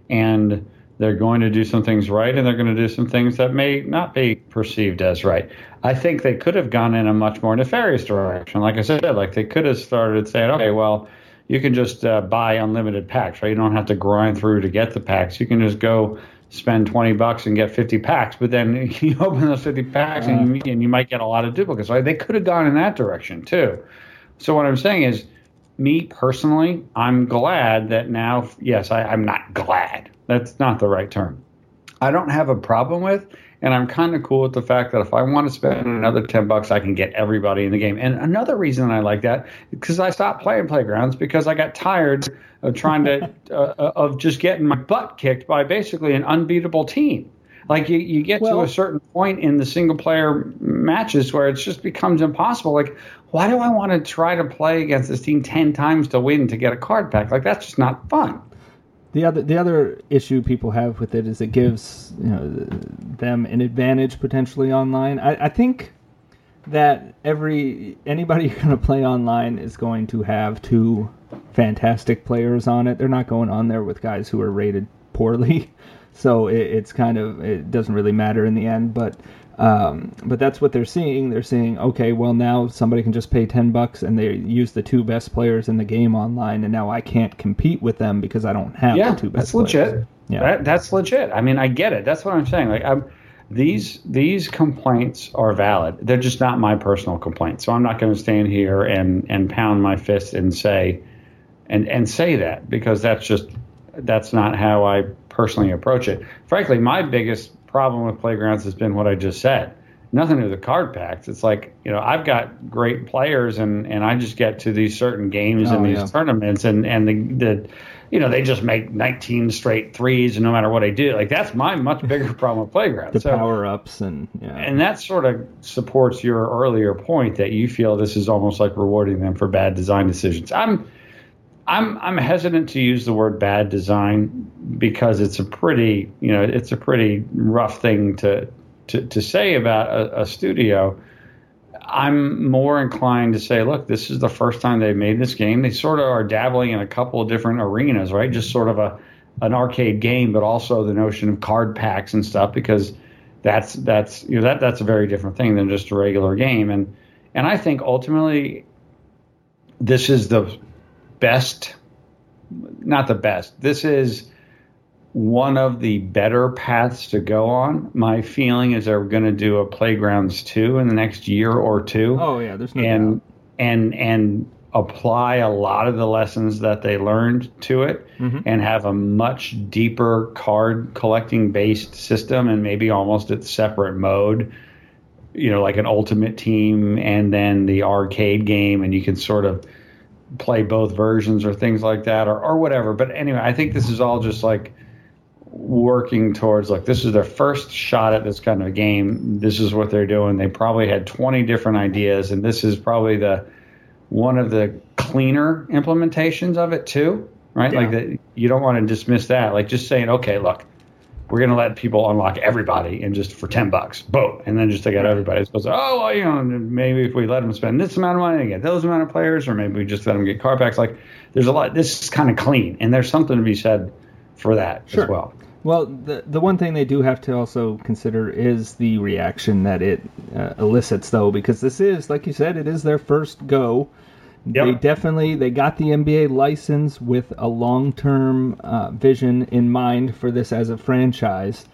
And they're going to do some things right, and they're going to do some things that may not be perceived as right. I think they could have gone in a much more nefarious direction. Like I said, like they could have started saying, okay, well, you can just uh, buy unlimited packs, right? You don't have to grind through to get the packs. You can just go spend twenty bucks and get fifty packs, but then you open those fifty packs uh-huh. and, you, and you might get a lot of duplicates, right? They could have gone in that direction too. So what I'm saying is, me personally, I'm glad that now, yes, I, I'm not glad. That's not the right term. I don't have a problem with, and I'm kind of cool with the fact that if I want to spend another ten bucks, I can get everybody in the game. And another reason I like that is because I stopped playing Playgrounds because I got tired of trying to, uh, of just getting my butt kicked by basically an unbeatable team. Like you, you get well, to a certain point in the single player matches where it just becomes impossible. Like, why do I want to try to play against this team ten times to win to get a card pack? Like, that's just not fun. The other the other issue people have with it is it gives, you know, them an advantage potentially online. I, I think that every anybody who's going to play online is going to have two fantastic players on it. They're not going on there with guys who are rated poorly. So it, it's kind of, it doesn't really matter in the end, but um, but that's what they're seeing. They're seeing, okay, well now somebody can just pay ten bucks and they use the two best players in the game online, and now I can't compete with them because I don't have yeah, the two best that's players. Legit. Yeah, that, that's legit. I mean, I get it. That's what I'm saying. Like, I'm, these these complaints are valid. They're just not my personal complaints. So I'm not going to stand here and and pound my fist and say and and say that, because that's just that's not how I personally approach it. Frankly, my biggest problem with Playgrounds has been what I just said. Nothing to the card packs. It's like, you know, I've got great players and, and I just get to these certain games oh, and these yeah. tournaments and, and the, the, you know, they just make nineteen straight threes and no matter what I do. Like, that's my much bigger problem with Playgrounds. The so, power-ups and, yeah. And that sort of supports your earlier point that you feel this is almost like rewarding them for bad design decisions. I'm, I'm I'm hesitant to use the word bad design because it's a pretty, you know, it's a pretty rough thing to to, to say about a, a studio. I'm more inclined to say, look, this is the first time they've made this game. They sort of are dabbling in a couple of different arenas, right? Just sort of a an arcade game, but also the notion of card packs and stuff, because that's that's you know that that's a very different thing than just a regular game. And And I think ultimately this is the best, not the best, this is one of the better paths to go on. My feeling is they're going to do a Playgrounds two in the next year or two. Oh, yeah, there's no and, doubt. And, and apply a lot of the lessons that they learned to it mm-hmm. and have a much deeper card collecting based system and maybe almost its separate mode, you know, like an Ultimate Team and then the arcade game, and you can sort of play both versions or things like that or, or whatever. But anyway, I think this is all just like working towards like this is their first shot at this kind of a game. This is what they're doing. They probably had twenty different ideas, and this is probably the one of the cleaner implementations of it too, right? Yeah. Like that, you don't want to dismiss that. Like just saying, okay, look, we're going to let people unlock everybody and just for ten bucks, boom, and then just take out everybody. It's supposed to, oh, well, you know, maybe if we let them spend this amount of money to get those amount of players, or maybe we just let them get card packs. Like there's a lot. This is kind of clean, and there's something to be said for that sure. as well. Well, the the one thing they do have to also consider is the reaction that it uh, elicits, though, because this is, like you said, it is their first go. Yep. They definitely they got the N B A license with a long-term uh, vision in mind for this as a franchise,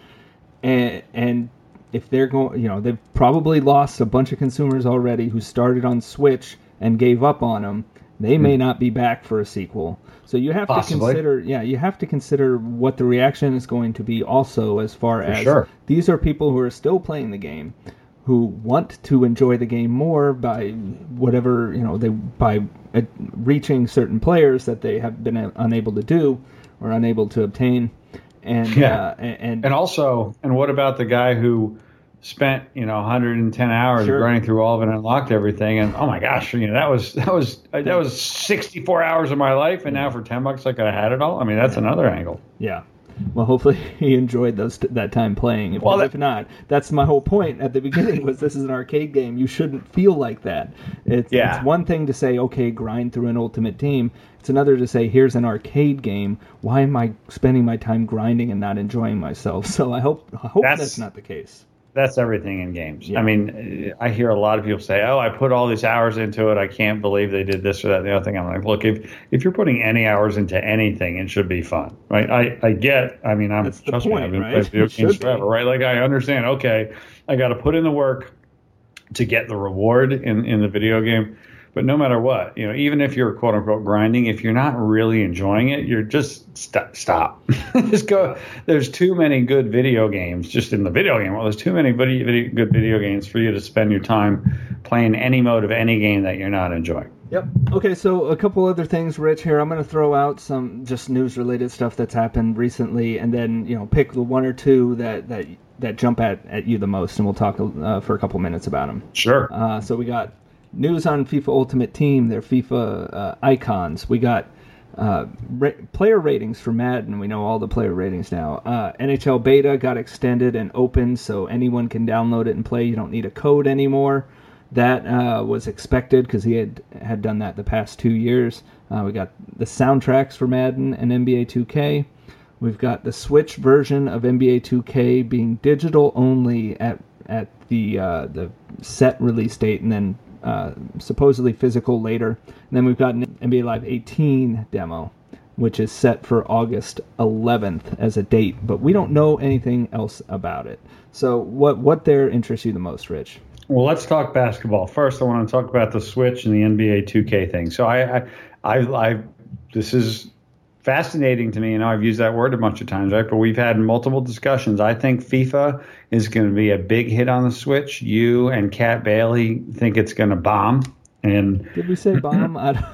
and and if they're going, you know, they've probably lost a bunch of consumers already who started on Switch and gave up on them. They may mm. not be back for a sequel. So you have Possibly. to consider, yeah, you have to consider what the reaction is going to be also, as far For as sure. These are people who are still playing the game, who want to enjoy the game more by whatever, you know, they by uh, reaching certain players that they have been uh, unable to do or unable to obtain. And, yeah. uh, and and also, and what about the guy who spent, you know, one hundred ten hours Sure. running through all of it and unlocked everything, and oh my gosh, you know, that was that was that was sixty-four hours of my life, and now for ten bucks I could have had it all. I mean, that's another angle. Yeah. Well, hopefully he enjoyed those that time playing. If, Well, that- if not, that's my whole point at the beginning was this is an arcade game. You shouldn't feel like that. It's, Yeah. it's one thing to say, okay, grind through an Ultimate Team. It's another to say, here's an arcade game. Why am I spending my time grinding and not enjoying myself? So I hope I hope that's, That's- not the case. That's everything in games. Yeah. I mean, I hear a lot of people say, "Oh, I put all these hours into it. I can't believe they did this or that and the other thing." I'm like, look, if if you're putting any hours into anything, it should be fun, right? I, I get. I mean, I'm That's the trust me, point, I've been right? playing video It games should be. forever, right? Like I understand. Okay, I got to put in the work to get the reward in in the video game. But no matter what, you know, even if you're quote unquote grinding, if you're not really enjoying it, you're just st- stop. Just go. There's too many good video games just in the video game. Well, there's too many video, video, good video games for you to spend your time playing any mode of any game that you're not enjoying. Yep. Okay, so a couple other things, Rich, here. I'm going to throw out some just news-related stuff that's happened recently, and then, you know, pick the one or two that, that, that jump at, at you the most, and we'll talk uh, for a couple minutes about them. Sure. Uh, so we got news on FIFA Ultimate Team, their FIFA uh, icons. We got uh, ra- player ratings for Madden. We know all the player ratings now. Uh, N H L Beta got extended and opened, so anyone can download it and play. You don't need a code anymore. That uh, was expected because he had had done that the past two years. Uh, we got the soundtracks for Madden and N B A two K. We've got the Switch version of N B A two K being digital only at at the uh, the set release date, and then uh, supposedly physical later. And then we've got an N B A Live eighteen demo, which is set for August eleventh as a date, but we don't know anything else about it. So what what there interests you the most, Rich? Well, let's talk basketball. First, I want to talk about the Switch and the N B A two K thing. So I, I, I, I this is fascinating to me. You know, I've used that word a bunch of times, right? But we've had multiple discussions. I think FIFA is going to be a big hit on the Switch. You and Kat Bailey think it's going to bomb. And Did we say bomb? I don't-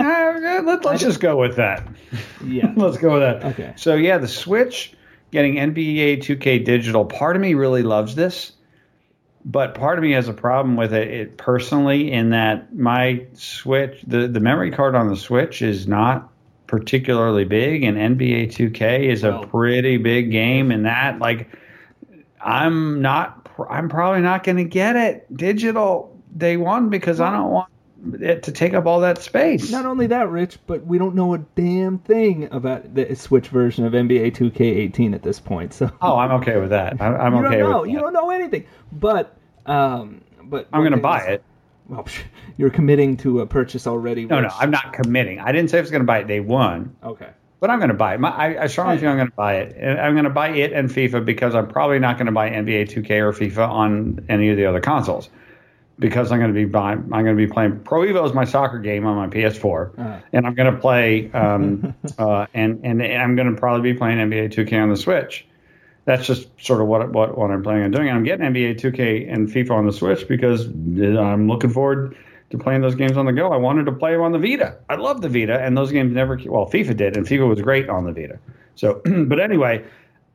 uh, let, let's just go with that. yeah. Let's go with that. Okay. So yeah, the Switch getting N B A two K digital. Part of me really loves this. But part of me has a problem with it, it personally, in that my Switch, the, the memory card on the Switch is not particularly big, and N B A two K is Well, a pretty big game, and that, like, I'm not, I'm probably not going to get it digital day one because I don't want it to take up all that space. Not only that, Rich, but we don't know a damn thing about the Switch version of N B A two K eighteen at this point. So Oh, I'm okay with that. I, I'm you okay don't know. with that. You don't know anything. But um, but I'm one going to thing buy is- it. Well, you're committing to a purchase already. No, which... no, I'm not committing. I didn't say I was going to buy it day one. Okay. But I'm going to buy it. My, I, I strongly think I'm going to buy it. And I'm going to buy it and FIFA because I'm probably not going to buy N B A two K or FIFA on any of the other consoles. Because I'm going to be buying, I'm going to be playing Pro Evo is my soccer game on my P S four, uh-huh. and I'm going to play, um, uh, and and I'm going to probably be playing N B A two K on the Switch. That's just sort of what what what I'm planning on doing. And I'm getting N B A two K and FIFA on the Switch because I'm looking forward to playing those games on the go. I wanted to play them on the Vita. I love the Vita, and those games never. Well, FIFA did, and FIFA was great on the Vita. So, but anyway.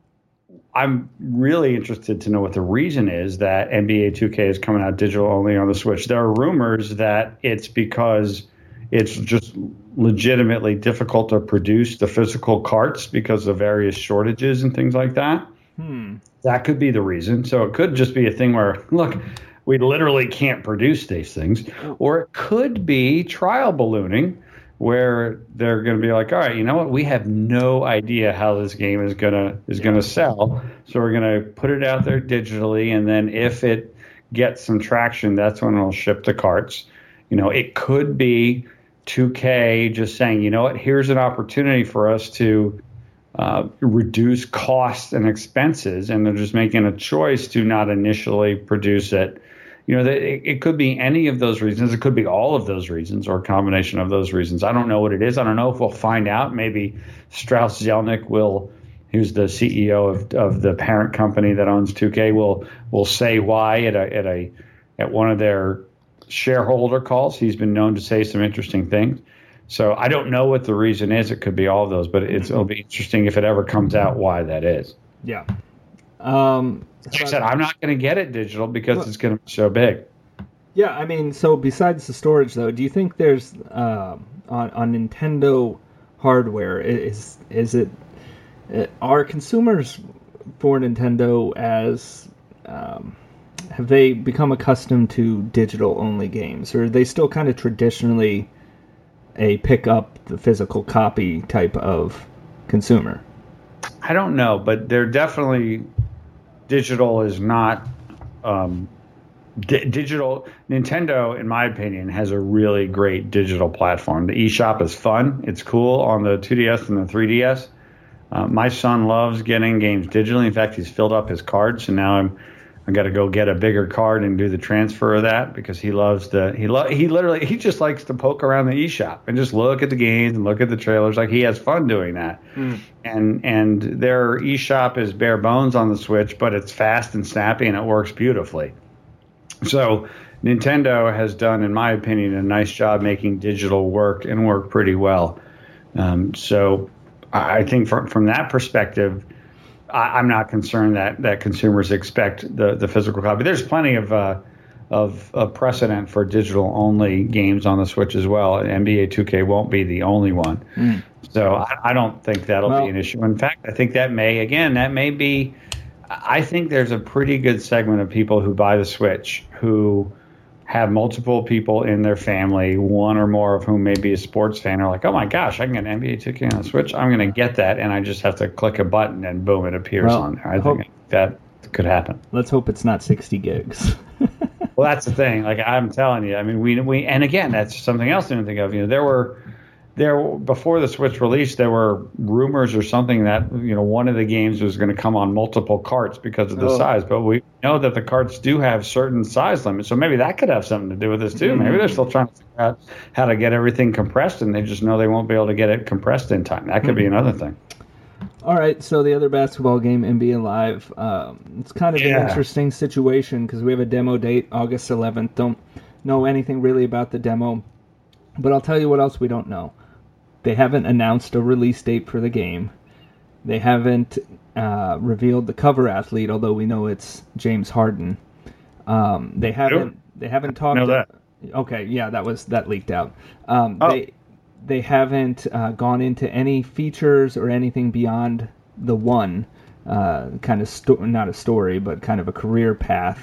I'm really interested to know what the reason is that N B A two K is coming out digital only on the Switch. There are rumors that it's because it's just legitimately difficult to produce the physical carts because of various shortages and things like that. Hmm. That could be the reason. So it could just be a thing where, look, we literally can't produce these things. Or it could be trial ballooning, where they're going to be like, all right, you know what? We have no idea how this game is gonna is gonna sell, so we're going to put it out there digitally, and then if it gets some traction, that's when it'll ship the carts. You know, it could be two K just saying, you know what? Here's an opportunity for us to uh, reduce costs and expenses, and they're just making a choice to not initially produce it. You know, it, it could be any of those reasons. It could be all of those reasons or a combination of those reasons. I don't know what it is. I don't know if we'll find out. Maybe Strauss Zelnick will, who's the C E O of, of the parent company that owns two K, will will say why at a at a at one of their shareholder calls. He's been known to say some interesting things. So I don't know what the reason is. It could be all of those, but it's, it'll be interesting if it ever comes out why that is. Yeah. Um, like I said, I'm not going to get it digital because well, it's going to be so big. Yeah, I mean, so besides the storage, though, do you think there's uh, on on Nintendo hardware is is it are consumers for Nintendo as um, have they become accustomed to digital only games, or are they still kind of traditionally a pick up the physical copy type of consumer? I don't know, but they're definitely digital is not um, di- digital. Nintendo, in my opinion, has a really great digital platform. The eShop is fun. It's cool on the two D S and the three D S. Uh, my son loves getting games digitally. In fact, he's filled up his cards, and now I'm I got to go get a bigger card and do the transfer of that because he loves the he lo- he literally he just likes to poke around the eShop and just look at the games and look at the trailers. Like he has fun doing that. Mm. And and their eShop is bare bones on the Switch, but it's fast and snappy and it works beautifully. So Nintendo has done, in my opinion, a nice job making digital work and work pretty well. Um, so I think from from that perspective, I'm not concerned that, that consumers expect the, the physical copy. There's plenty of, uh, of of precedent for digital only games on the Switch as well. N B A two K won't be the only one, mm. so I, I don't think that'll well, be an issue. In fact, I think that may again that may be. I think there's a pretty good segment of people who buy the Switch who have multiple people in their family, one or more of whom may be a sports fan, are like, oh my gosh, I can get N B A two K on the Switch. I'm going to get that, and I just have to click a button, and boom, it appears well, on there. I think that could happen. Let's hope it's not sixty gigs. Well, that's the thing. Like I'm telling you, I mean, we we and again, that's something else to even think of. You know, there were there before the Switch release, there were rumors or something that you know one of the games was going to come on multiple carts because of the oh. size, but we know that the carts do have certain size limits, so maybe that could have something to do with this too. Mm-hmm. Maybe they're still trying to figure out how to get everything compressed, and they just know they won't be able to get it compressed in time. That could mm-hmm. be another thing. All right, so the other basketball game, N B A Live, um, it's kind of yeah. an interesting situation because we have a demo date, August eleventh. Don't know anything really about the demo, but I'll tell you what else we don't know. They haven't announced a release date for the game. They haven't uh, revealed the cover athlete, although we know it's James Harden. Um, they haven't. Sure. They haven't talked. Know that. Okay, yeah, that was that leaked out. Um, oh. They they haven't uh, gone into any features or anything beyond the one uh, kind of sto- not a story, but kind of a career path.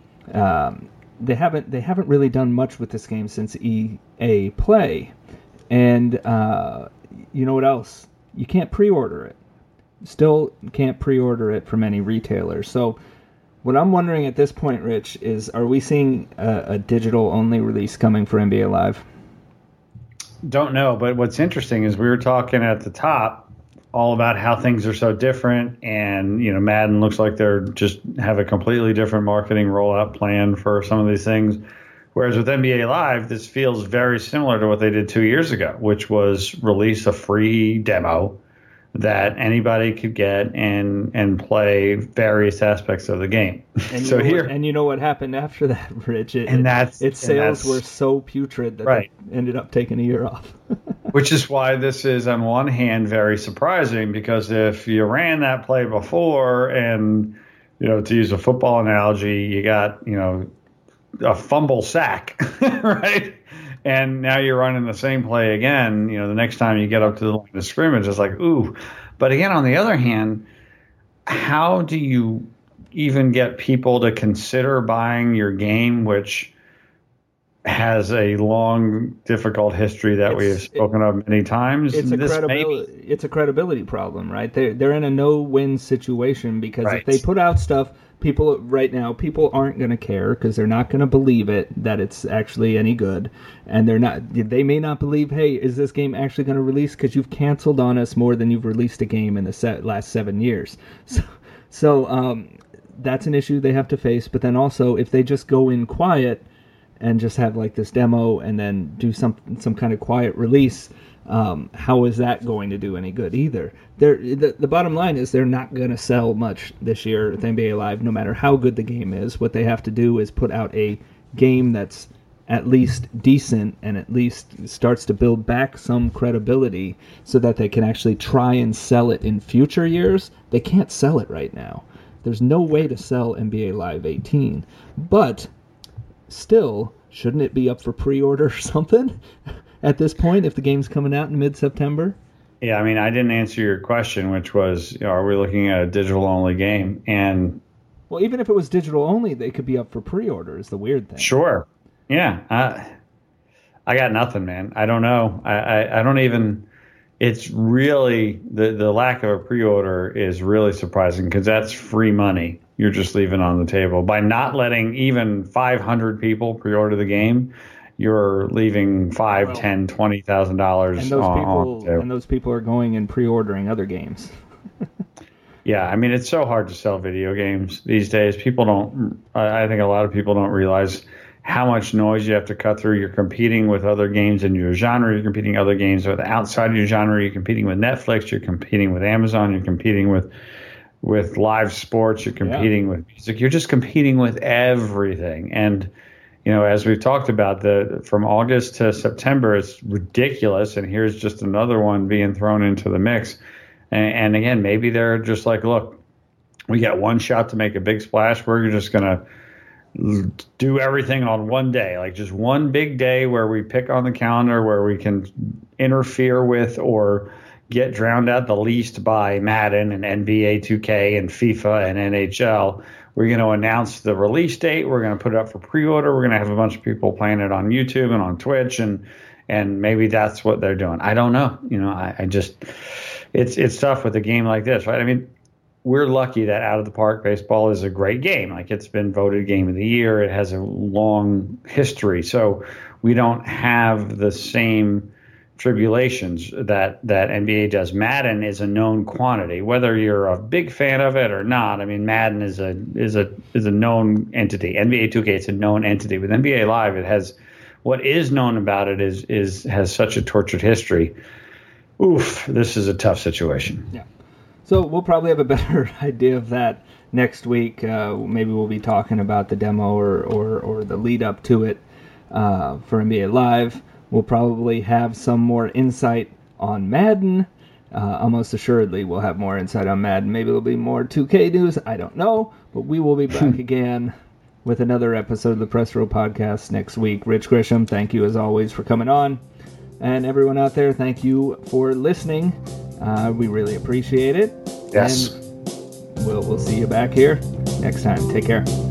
Um, they haven't. They haven't really done much with this game since E A Play. And uh, you know what else? You can't pre-order it. Still can't pre-order it from any retailer. So What I'm wondering at this point, Rich, is are we seeing a, a digital-only release coming for N B A Live? Don't know, but what's interesting is we were talking at the top all about how things are so different, and you know, Madden looks like they're just have a completely different marketing rollout plan for some of these things. Whereas with N B A Live, this feels very similar to what they did two years ago, which was release a free demo that anybody could get and and play various aspects of the game. And so you know here, what, and you know what happened after that, Rich? It, and that's its sales and that's, were so putrid that right. they ended up taking a year off. Which is why this is, on one hand, very surprising, because if you ran that play before, and you know, to use a football analogy, you got you know a fumble sack, right? And now you're running the same play again. You know, the next time you get up to the line of scrimmage, it's like, ooh. But again, on the other hand, how do you even get people to consider buying your game, which has a long, difficult history that it's, we have spoken it, of many times? It's a, this credibility, maybe, it's a credibility problem, right? They're, they're in a no-win situation because right. if they put out stuff, people right now, people aren't going to care because they're not going to believe it, that it's actually any good. And they're not, they may not believe, hey, is this game actually going to release? Because you've canceled on us more than you've released a game in the set, last seven years. So, so um, that's an issue they have to face. But then also, if they just go in quiet and just have like this demo and then do some some kind of quiet release, um, how is that going to do any good either? They're, the, the bottom line is they're not going to sell much this year with N B A Live, no matter how good the game is. What they have to do is put out a game that's at least decent and at least starts to build back some credibility so that they can actually try and sell it in future years. They can't sell it right now. There's no way to sell N B A Live eighteen. But still, shouldn't it be up for pre-order or something at this point if the game's coming out in mid-September? Yeah, I mean, I didn't answer your question, which was, you know, are we looking at a digital-only game? And well, even if it was digital-only, they could be up for pre-order is the weird thing. Sure. Yeah. I, I got nothing, man. I don't know. I, I, I don't even – it's really the, – the lack of a pre-order is really surprising because that's free money you're just leaving on the table. By not letting even five hundred people pre-order the game, you're leaving five, well, ten, twenty thousand dollars and those on, people on and those people are going and pre-ordering other games. Yeah, I mean, it's so hard to sell video games these days. People don't. I think a lot of people don't realize how much noise you have to cut through. You're competing with other games in your genre. You're competing with other games with outside of your genre. You're competing with Netflix. You're competing with Amazon. You're competing with with live sports. You're competing yeah. with music. You're just competing with everything. And you know, as we've talked about, the from August to September, it's ridiculous. And here's just another one being thrown into the mix. And, and again, maybe they're just like, look, we got one shot to make a big splash. We're just going to do everything on one day, like just one big day where we pick on the calendar, where we can interfere with or get drowned out the least by Madden and N B A two K and FIFA and N H L. We're going to announce the release date. We're going to put it up for pre-order. We're going to have a bunch of people playing it on YouTube and on Twitch, and and maybe that's what they're doing. I don't know. You know, I, I just it's it's tough with a game like this, right? I mean, we're lucky that Out of the Park Baseball is a great game. Like, it's been voted Game of the Year. It has a long history, so we don't have the same tribulations that that N B A does. Madden is a known quantity, whether you're a big fan of it or not. I mean, Madden is a is a is a known entity. N B A two K, it's a known entity. With N B A Live, it has what is known about it is is has such a tortured history. Oof, this is a tough situation. Yeah. So we'll probably have a better idea of that next week. Uh, maybe we'll be talking about the demo or or, or the lead up to it uh, for N B A Live. We'll probably have some more insight on Madden. Uh, almost assuredly, we'll have more insight on Madden. Maybe there'll be more two K news. I don't know. But we will be back again with another episode of the Press Row Podcast next week. Rich Grisham, thank you as always for coming on. And everyone out there, thank you for listening. Uh, we really appreciate it. Yes. And we'll, we'll see you back here next time. Take care.